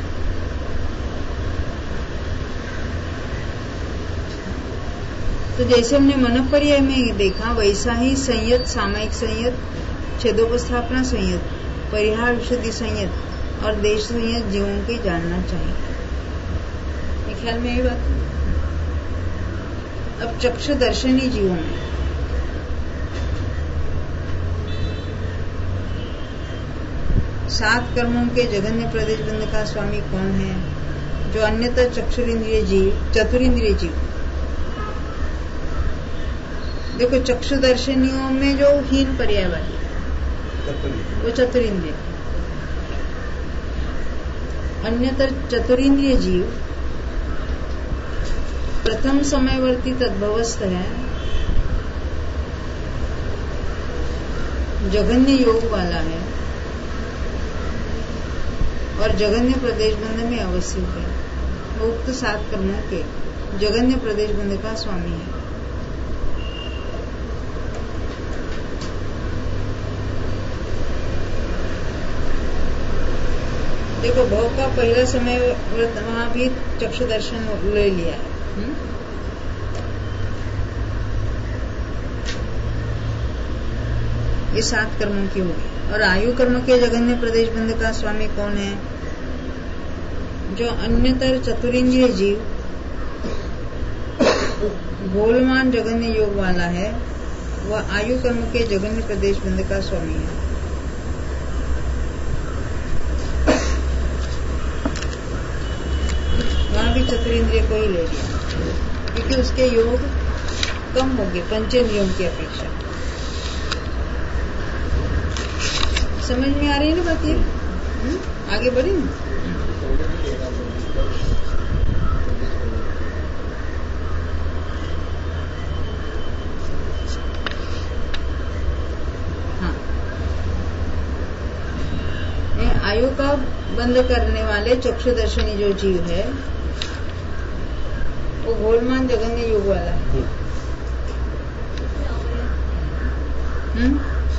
तो जैसे हमने मनपर्याय में देखा, वैसा ही संयत, सामायिक संयत, छेदोपस्थापना संयत, परिहार विशुद्धि संयत और देश संयत जीवों के जानना चाहिए। ये ख्याल में यही बात। अब चक्षु दर्शनी जीवों में सात कर्मों के जघन्य प्रदेश बंध का स्वामी कौन है? जो अन्यतर चक्षुरिंद्रिय जीव, चतुरिंद्रिय जीव। देखो, चक्षु दर्शनियों में जो हीन पर्याय वाली वो चतुरिंद्रिय, अन्यतर चतुरिंद्रिय जीव प्रथम समयवर्ती तद्भवस्थ है, जघन्य योग वाला है और जघन्य प्रदेश बंध में अवस्थित है। वो उक्त सात कर्मों के जघन्य प्रदेश बंध का स्वामी है। देखो, भोग का पहला समय वहां भी चक्षु दर्शन ले लिया है। हुँ? ये सात कर्मों की होगी। और आयु कर्म के जघन्य प्रदेश बंध का स्वामी कौन है? जो अन्यतर चतुरिंद्रिय जीव गोलमान जघन्य योग वाला है, वह आयु कर्म के जघन्य प्रदेश बंध का स्वामी है। वहां भी चतुरिंद्रिय को ही ले लिया, क्योंकि उसके योग कम हो गए पंचेंद्रियों की अपेक्षा। समझ में आ रही है ना बात? ये आगे बढ़ी ना? हाँ, आयु का बंद करने वाले चक्षुदर्शनी जो जीव है वो गोलमान जघन्य योग वाला है। हम्म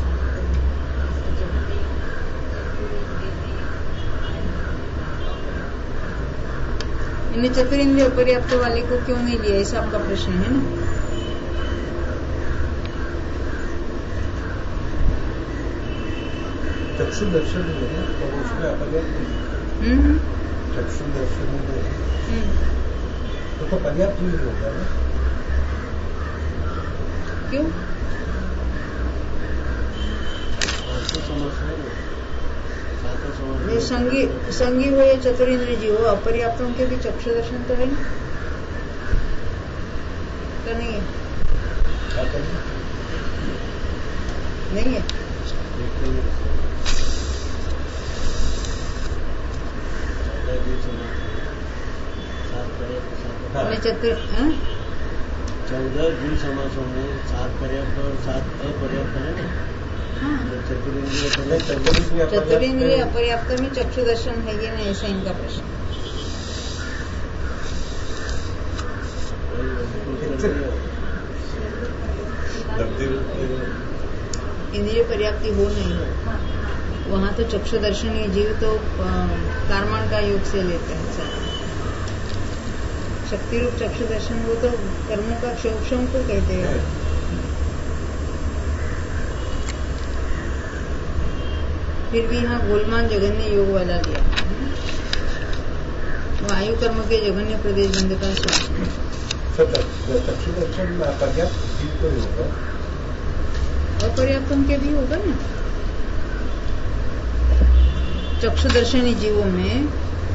इन्हें चतुरिंद्रिय पर्याप्त वाले को क्यों नहीं लिया, ऐसा आपका प्रश्न है ना? चक्षु दर्शन है तो उसमें अपर्याप्त हम्म चक्षु दर्शन हम्म तो, तो पर्याप्त नहीं होगा ना? क्यों? ये संगी संगी हुए चतुरिंद्रिय जीव अपर्याप्तों के भी चक्षु दर्शन तो है ना? तो नहीं है? नहीं है? दिन समाज सात पर्याप्त सात हाँ। मैं चतुर हाँ? चौदह गुण समासों में सात पर्याप्त और सात अपर्याप्त है ना। हाँ तो चतुर्इंद्रिय नहीं, पर्याप्त चतुर्इंद्रिय चतुरेंद्रिय अपर्याप्त अपर्याप्त में चक्षु दर्शन है ये नहीं, ऐसा इनका प्रश्न। इंद्रिय पर्याप्ति हो नहीं हो वहां तो चक्षु दर्शन ये जीव तो कार्मण का योग से लेते हैं सारा। शक्ति रूप चक्षु दर्शन वो तो कर्मों का क्षोभ को कहते हैं। फिर भी यहाँ गोलमान जगन्य योग वाला लिया, वायु कर्म के जगन्य प्रदेश बंध का स्वास्थ्य। चक्षु दर्शन पर्याप्त जीव को ही होगा, अपर्याप्तम के भी होगा ना। चक्षु दर्शनी जीवों में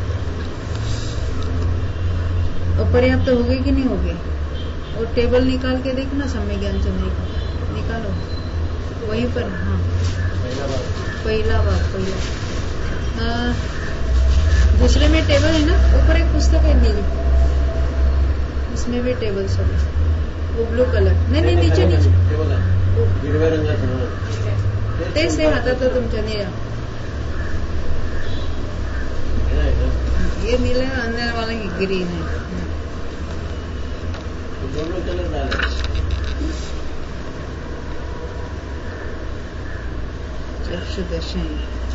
अपर्याप्त होगे कि नहीं होगे? और टेबल निकाल के देखना सम्य ज्ञान चंद्री का निकालो वहीं पर। हाँ पहला बात पहला आ, दूसरे में टेबल है ना, ऊपर एक पुस्तक है नीली, उसमें भी टेबल सब वो ब्लू कलर नहीं नहीं नीचे नीचे हिरव्या रंगाचं तेच ते हातात तुमच्या निळ्या ये नीला अंदर वाला ग्रीन है। दोनों कलर डाले चक्षु दर्शन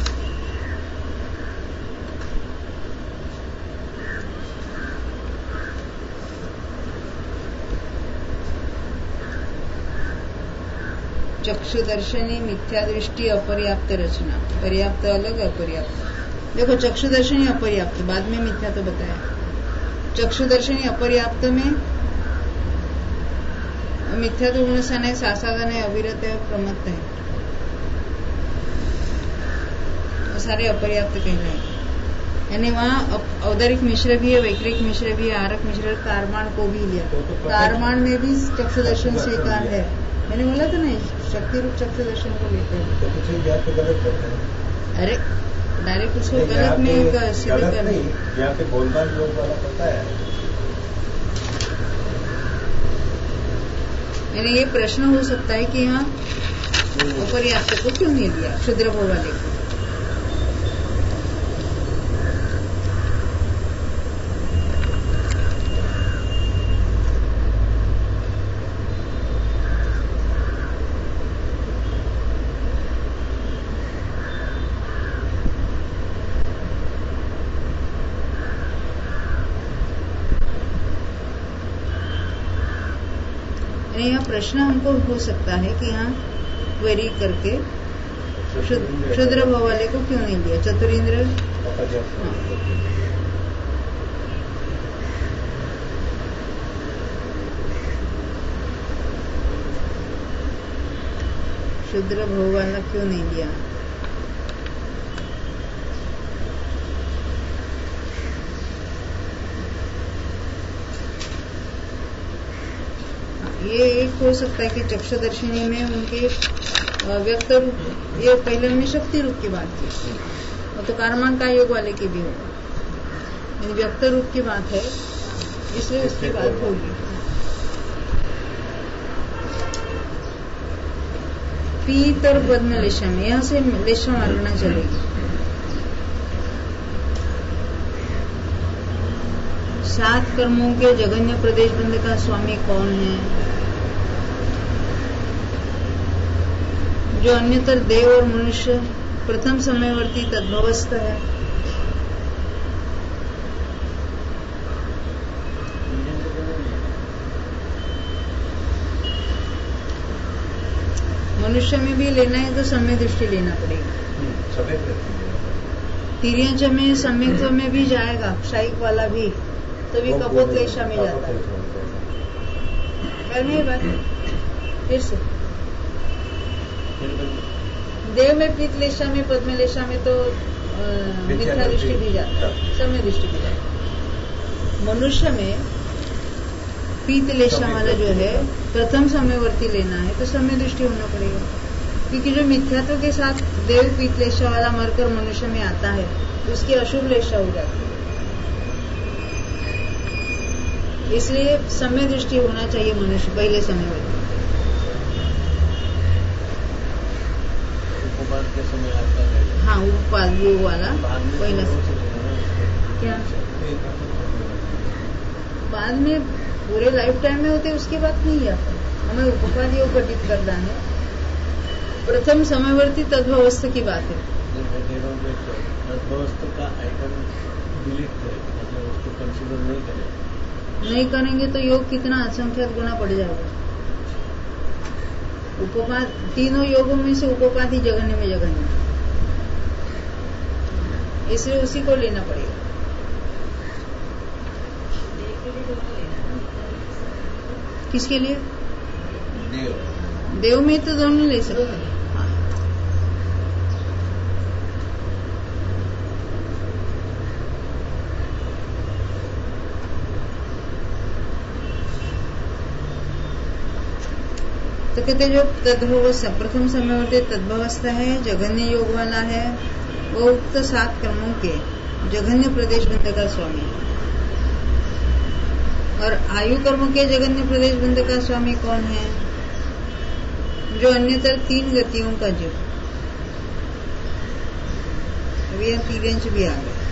चक्षुदर्शनी मिथ्या दृष्टि अपर्याप्त रचना। पर्याप्त अलग अपर्याप्त। देखो चक्षुदर्शनी अपर्याप्त बाद में मिथ्या तो बताया। चक्षुदर्शनी अपर्याप्त में मिथ्या तो गुणसान है, सासाधन है, अविरत है, प्रमत्त है, वो सारे अपर्याप्त कहलाए। यानी वहाँ औदरिक मिश्र भी है, वैक्रिक मिश्र भी है, आरक मिश्र, कारमाण को भी लिया। कारमाण में भी चक्षुदर्शन स्वीकार है। मैंने बोला था ना शक्ति रूप चक्षु दर्शन को लेते हैं। तो कुछ यहाँ पे गलत होता है। अरे डायरेक्ट उसको गलत में सिद्ध कर नहीं, यहाँ पे गोलमाल योग वाला पता है। यानी ये प्रश्न हो सकता है कि यहाँ अपर्याप्त को क्यों नहीं दिया क्षुद्र भोग वाले को। यहाँ प्रश्न हमको हो सकता है कि यहाँ क्वेरी करके क्षुद्र भाव वाले को क्यों नहीं दिया, चतुरेंद्र। क्षुद्र भाव वाला क्यों नहीं दिया। ये एक हो सकता है कि चक्षुदर्शिनी में उनके व्यक्त रूप, ये पहले हमने शक्ति रूप की बात की, और तो कारमान का योग वाले की भी होगा, व्यक्त रूप की बात है इसलिए उसकी बात होगी। पीत और बद्म लेशा में यहाँ से लेशा मारना चलेगी। सात कर्मों के जगन्य प्रदेश बंध का स्वामी कौन है? जो अन्यतर देव और मनुष्य प्रथम समयवर्ती तद्भवस्थ है। मनुष्य में भी लेना है तो समय दृष्टि लेना पड़ेगा। तिर्यंच में सम्यक्त्व में भी जाएगा, क्षयिक वाला भी, तो भी कपोत लेशा में जाता है। करनी है बात फिर से। देव में प्रीत लेशा में, पद्म लेशा में तो मिथ्या दृष्टि भी जाता है, समय दृष्टि भी जाता है। मनुष्य में पीत लेशा वाला जो है प्रथम समयवर्ती लेना है तो समय दृष्टि होना पड़ेगा, क्योंकि जो मिथ्यात्व के साथ देव पीत लेशा वाला मरकर मनुष्य में आता है उसकी अशुभ लेशा हो जाती है। इसलिए समय दृष्टि होना चाहिए मनुष्य पहले समयवर्ती। उपवास के समय आपका रहेगा। हाँ, उपवास योग वाला बाद में पहला तो हो सकेगा ना उसको। क्या बाद में पूरे लाइफ टाइम में होते उसकी बात नहीं आता। हमें उपवास योग घटित करना है। प्रथम समयवर्ती तद्भवस्थ की बात है। तद्भवस्थ का आइटम डिलीट करें, मतलब उसको कंसीडर नहीं करें। नहीं करेंगे तो योग कितना असंख्यात गुना पड़ जाएगा। उपपाद तीनों योगों में से उपोपाधि जगन्य में जगन्य, इसलिए उसी को लेना पड़ेगा। किसके लिए? देव देव में तो दोनों ले सकते हैं। हाँ। तो कहते जो तद्भवस्था प्रथम समयवर्ती तद्भवस्था है, जघन्य योग वाला है, वो उक्त सात कर्मों के जघन्य प्रदेश बंध का स्वामी है। और आयु कर्म के जघन्य प्रदेश बंध का स्वामी कौन है? जो अन्यतर तीन गतियों का जीव। अभी यह तीन भी आ गए।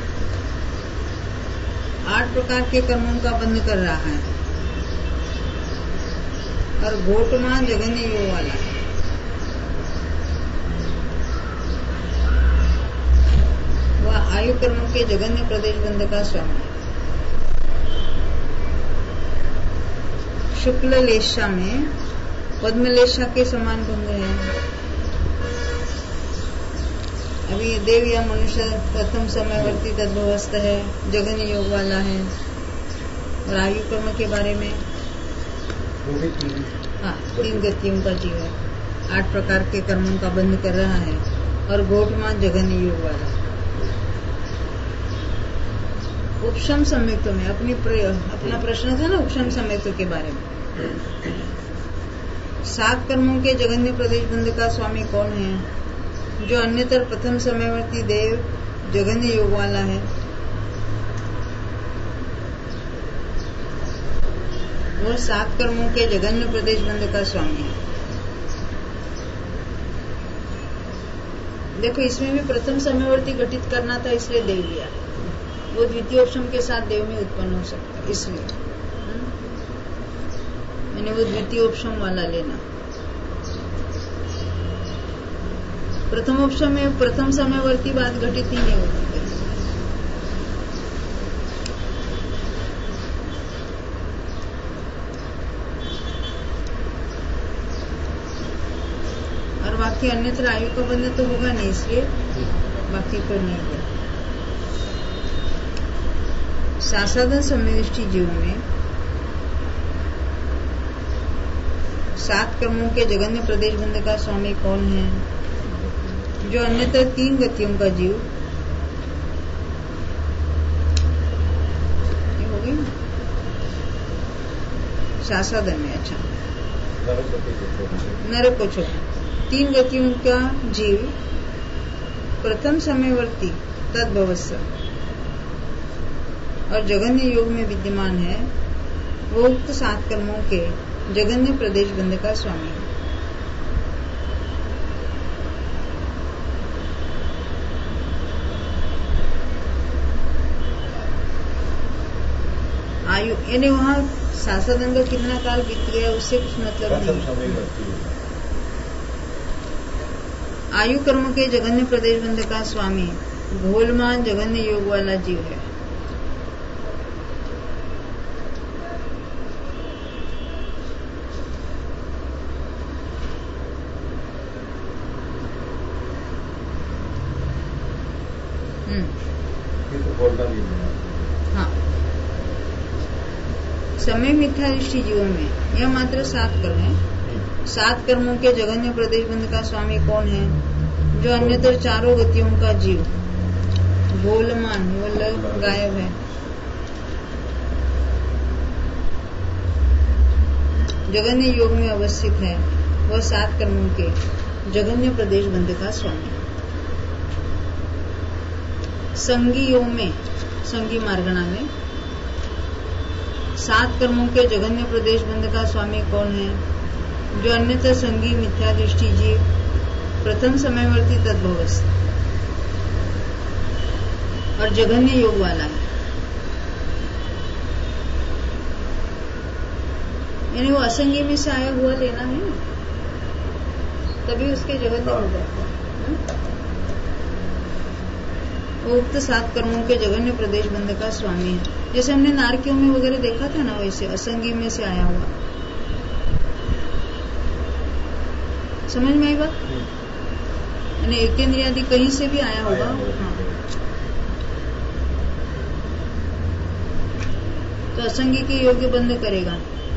आठ प्रकार के कर्मों का बंध कर रहा है और घोटमा जघन्य योग वाला है। वह आयु कर्म के जघन्य प्रदेश बंध का स्वामी है। शुक्ल लेशा में पद्मलेशा के समान भंग है। अभी देव या मनुष्य प्रथम समयवर्ती तद्भवस्थ है, जघन्य योग वाला है। और आयु कर्म के बारे में हाँ तीन गतियों का जीव है, आठ प्रकार के कर्मों का बंध कर रहा है और घोटमान जघन्य योग वाला। उपशम संयुक्तों में अपनी अपना प्रश्न था ना उपशम संयुक्तों के बारे में। सात कर्मों के जघन्य प्रदेश बंध का स्वामी कौन है? जो अन्यतर प्रथम समयवर्ती देव जघन्य योग वाला है। वह सात कर्मों के जघन्य प्रदेश बंध का स्वामी है। देखो इसमें भी प्रथम समयवर्ती घटित करना था, इसलिए देव लिया। वो द्वितीय उपशम के साथ देव में उत्पन्न हो सकता है, इसलिए मैंने वो द्वितीय उपशम वाला लेना। प्रथम उपशम में प्रथम समयवर्ती बात घटित ही नहीं होती। और बाकी अन्यत्र आयु का बंधन तो होगा नहीं, इसलिए बाकी तो नहीं है। सासाधन समयनिष्ठी जीव में सात कर्मों के जघन्य प्रदेश बंध का स्वामी कौन है? जो अन्यत्र तीन गतियों का जीव। ये हो गई सासाधन में। अच्छा, नरक को छोड़ तीन गतियों का जीव प्रथम समयवर्ती तद्भवस्थ और जघन्य योग में विद्यमान है। वो उक्त सात कर्मों के जघन्य प्रदेश बंध का स्वामी है। आयु यानी वहाँ सासाधन का कितना काल बीत गया उससे कुछ मतलब नहीं। आयु कर्म के जघन्य प्रदेश बंध का स्वामी घोलमान जघन्य योग वाला जीव है। हाँ, समय मिथ्या दृष्टि जीवों में यह मात्र सात कर्म है। सात कर्मों के जघन्य प्रदेश बंध का स्वामी कौन है? जो अन्यतर चारों गतियों का जीव गोलमान वो गायब है। जघन्य योग में अवस्थित है, वह सात कर्मों के जघन्य प्रदेश बंध का स्वामी। संगी योग में संगी मार्गणा में सात कर्मों के जघन्य प्रदेश बंध का स्वामी कौन है? जो अन्यथा संगी मिथ्या दृष्टि जीव प्रथम समयवर्ती तद्भवस्थ और जघन्य योग वाला है। यानी वो असंगी में से आया हुआ लेना है ना, तभी उसके जघन्य हो जाता है। वो उक्त सात कर्मों के जघन्य प्रदेश बंध का स्वामी है। जैसे हमने नारकियों में वगैरह देखा था ना, वैसे असंगी में से आया हुआ। समझ में आई बात? यानी एकेंद्रिय आदि कहीं से भी आया होगा। हाँ। तो असंगी के योग्य बंध करेगा।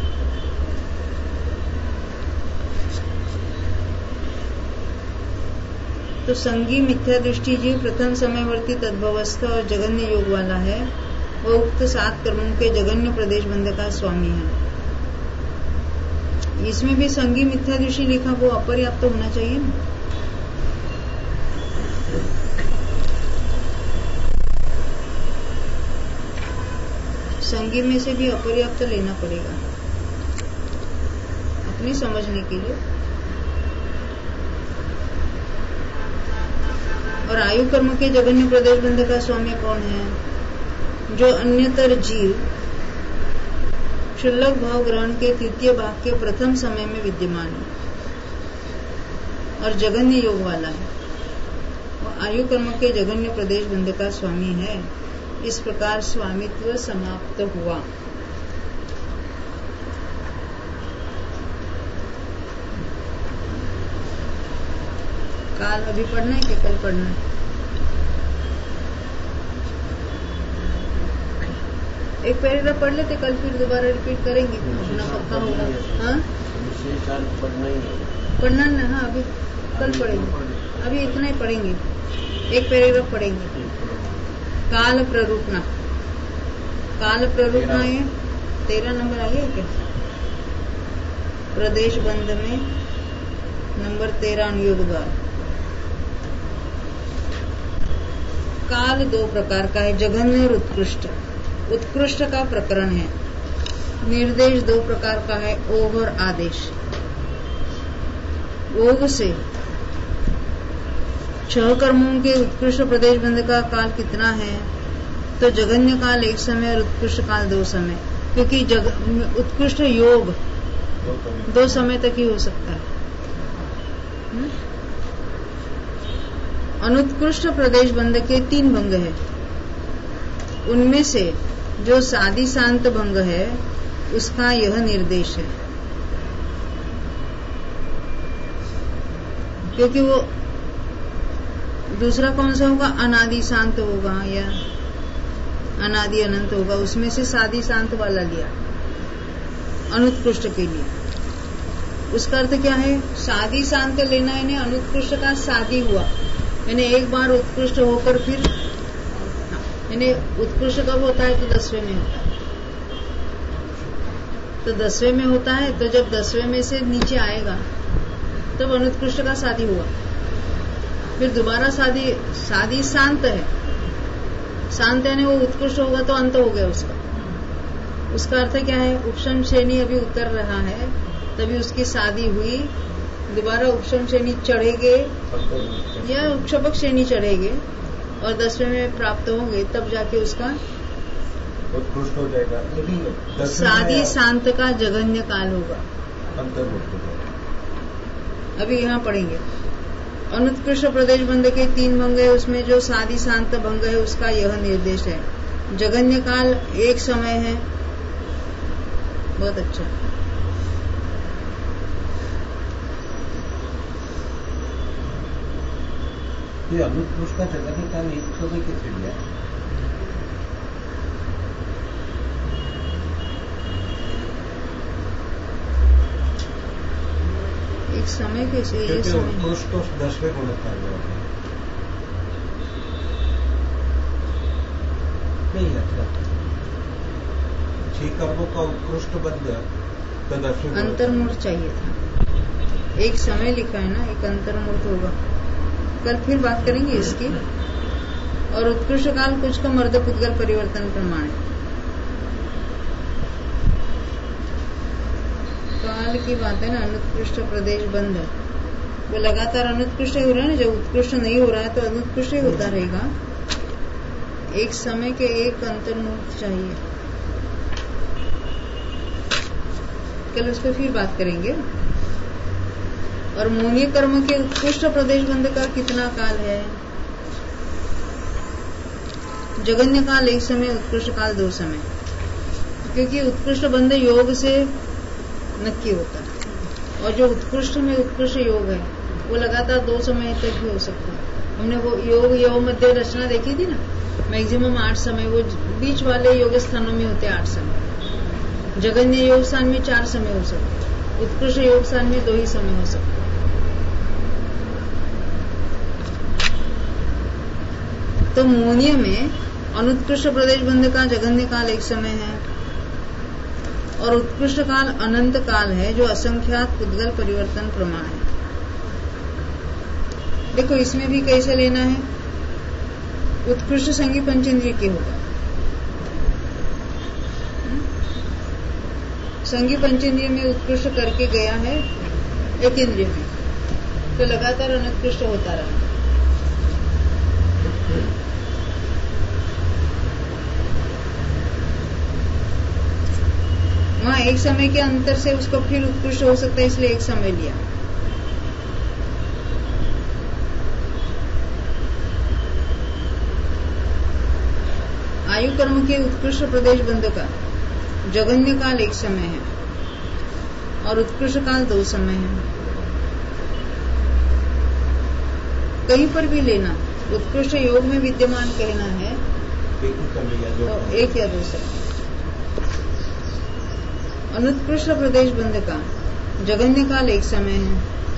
तो संगी मिथ्या दृष्टि जीव प्रथम समयवर्ती तद्भवस्थ और जघन्य योग वाला है। वो उक्त सात कर्मों के जघन्य प्रदेश बंध का स्वामी है। इसमें भी संगी मिथ्या दृष्टि लिखा, वो अपर्याप्त तो होना चाहिए ना। संगी में से भी अपर्याप्त तो लेना पड़ेगा अपनी समझने के लिए। और आयु कर्म के जघन्य प्रदेश बंध का स्वामी कौन है? जो अन्यतर जीव क्षुल्लक भाव ग्रहण के तृतीय भाग के प्रथम समय में विद्यमान है और जघन्य योग वाला है। वो आयु कर्म के जघन्य प्रदेश बंध का स्वामी है। इस प्रकार स्वामित्व समाप्त हुआ। काल अभी पढ़ना है कि कल पढ़ना है? एक पैराग्राफ पढ़ लेते, कल फिर दोबारा रिपीट करेंगे, अपना पक्का होगा। हाँ पढ़ना ही है, पढ़ना ना। हाँ अभी कल पढ़ेंगे, अभी इतना ही पढ़ेंगे, एक पैराग्राफ पढ़ेंगे। काल प्ररूपणा, काल प्ररूपणा है तेरह नंबर आ गया क्या? प्रदेश बंध में नंबर तेरह अनुयोग द्वार। काल दो प्रकार का है, जघन्य और उत्कृष्ट। उत्कृष्ट का प्रकरण है। निर्देश दो प्रकार का है, ओघ और आदेश। ओघ से छह कर्मों के उत्कृष्ट प्रदेश बंध का काल कितना है? तो जघन्य काल एक समय और उत्कृष्ट काल दो समय, क्योंकि जग, उत्कृष्ट योग दो समय तक ही हो सकता है। हुँ? अनुत्कृष्ट प्रदेश बंध के तीन भंग है। उनमें से जो सादी शांत भंग है उसका यह निर्देश है, क्योंकि वो दूसरा कौन सा होगा? अनादि शांत होगा या अनादि अनंत होगा। उसमें से सादी शांत वाला लिया अनुत्कृष्ट के लिए। उसका अर्थ क्या है? सादी शांत लेना है, अनुत्कृष्ट का सादी हुआ, यानी एक बार उत्कृष्ट होकर फिर, यानी उत्कृष्ट कब होता है? तो दसवें में होता है। तो दसवें में होता है, तो जब दसवें में से नीचे आएगा तब अनुत्कृष्ट का शादी हुआ। फिर दोबारा शादी, शादी शांत है, शांत यानी वो उत्कृष्ट होगा तो अंत हो गया उसका। उसका अर्थ क्या है? उपशम श्रेणी अभी उतर रहा है, तभी उसकी शादी हुई, दोबारा उपशम श्रेणी चढ़ेगे या उपक्षपक श्रेणी चढ़ेगे और दसवें में प्राप्त होंगे, तब जाके उसका उत्कृष्ट हो जाएगा। शादी शांत का जघन्य काल होगा। अभी यहाँ पढ़ेंगे। अनुत्कृष्ट प्रदेश बंध के तीन भंग है, उसमें जो शादी शांत भंग है उसका यह निर्देश है। जघन्य काल एक समय है। बहुत अच्छा। ये अनुत्कृष्ट का जघन्य काल एक समय कैसे लिया? एक समय कैसे? ये समय उत्कृष्ट तो दसवें गुण का नहीं लगता। छह कर्मों का उत्कृष्ट बंध तो दसवें अंतर्मूर्त चाहिए था। एक समय लिखा है ना, एक अंतर्मूर्त होगा। कल फिर बात करेंगे इसकी। और उत्कृष्ट काल कुछ का मर्द पुद्गल परिवर्तन प्रमाण है। काल की बात है ना, अनुत्कृष्ट प्रदेश बंद, वो लगातार अनुत्कृष्ट ही हो रहा है ना, जब उत्कृष्ट नहीं हो रहा है तो अनुत्कृष्ट ही होता रहेगा। एक समय के एक अंतर्मुख चाहिए, कल उस पर फिर बात करेंगे। और मौनीय कर्म के उत्कृष्ट प्रदेश बंद का कितना काल है? जगन्य काल एक समय, उत्कृष्ट काल दो समय, क्योंकि उत्कृष्ट बंद योग से नक्की होता है, और जो उत्कृष्ट में उत्कृष्ट योग है वो लगातार दो समय तक भी हो सकता है। हमने वो योग योग मध्य रचना देखी थी ना, मैक्सिमम आठ समय, वो बीच वाले योग स्थानों में होते हैं आठ समय। जगन्य योग स्थान में चार समय हो सकते, उत्कृष्ट योग स्थान में दो ही समय हो सकते। तो मौनीय में अनुत्कृष्ट प्रदेश बंध का जगन्य काल एक समय है, और उत्कृष्ट काल अनंत काल है, जो असंख्यात पुद्गल परिवर्तन प्रमाण है। देखो इसमें भी कैसे लेना है, उत्कृष्ट संगी पंचेंद्रिय के होगा, संगी पंचेंद्रिय में उत्कृष्ट करके गया है एक इंद्रिय में, तो लगातार अनुत्कृष्ट होता रहा। वहां एक समय के अंतर से उसको फिर उत्कृष्ट हो सकता है, इसलिए एक समय लिया। आयु कर्म के उत्कृष्ट प्रदेश बंध का जगन्य काल एक समय है, और उत्कृष्ट काल दो समय है। कहीं पर भी लेना, उत्कृष्ट योग में विद्यमान कहना है तो एक या दो समय। अनुत्कृष्ट प्रदेश बंध का जगन्य काल एक समय है,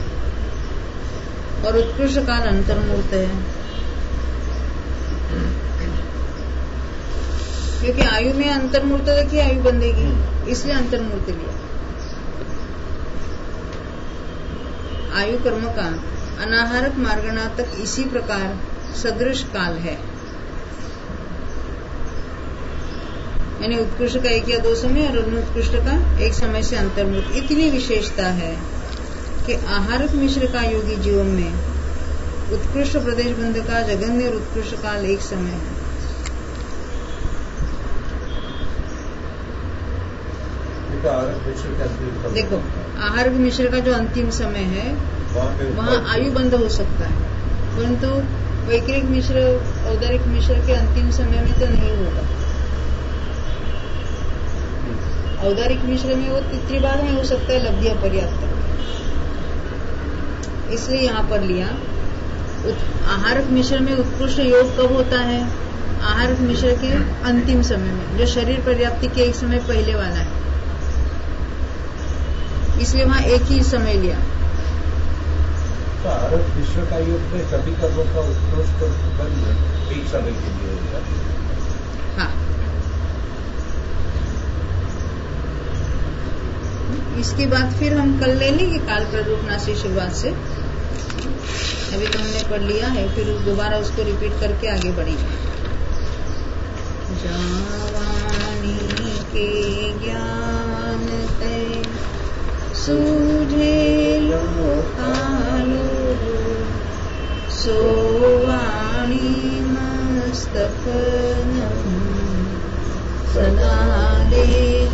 और उत्कृष्ट काल अंतर्मूर्त है, क्योंकि आयु में अंतर्मूर्त देखिए आयु बंधेगी, इसलिए अंतर्मूर्त लिया। आयु कर्म का अनाहारक मार्गणा तक इसी प्रकार सदृश काल है, यानी उत्कृष्ट का एक या दो समय और अनुत्कृष्ट का एक समय से अंतर्मुक्त। इतनी विशेषता है कि आहारक मिश्र का योगी जीवन में उत्कृष्ट प्रदेश बंध का जगन्य और उत्कृष्ट काल एक समय है। देखो आहारक मिश्र का जो अंतिम समय है वहाँ आयु बंध हो सकता है, परंतु वैक्रिक मिश्र औदारिक मिश्र के अंतिम समय में तो नहीं होगा। औदारिक मिश्र में वो त्रिभाग में हो सकता है लब्धि अपर्याप्त, इसलिए यहाँ पर लिया। आहारक मिश्र में उत्कृष्ट योग कब होता है? आहारक मिश्र के अंतिम समय में, जो शरीर पर्याप्ति के एक समय पहले वाला है, इसलिए वहाँ एक ही समय लिया। तो आहारक मिश्र का योग में सभी कर्मों का उत्कृष्ट बंध एक समय के लिए होगा। हाँ, इसकी बात फिर हम कल ले लेंगे काल प्ररूपणा से शुरुआत से। अभी तो हमने पढ़ लिया है, फिर दोबारा उसको रिपीट करके आगे बढ़ेंगे। जावानी के ज्ञान ते सूझे लोकालो सोवाणी मस्तक सदा दे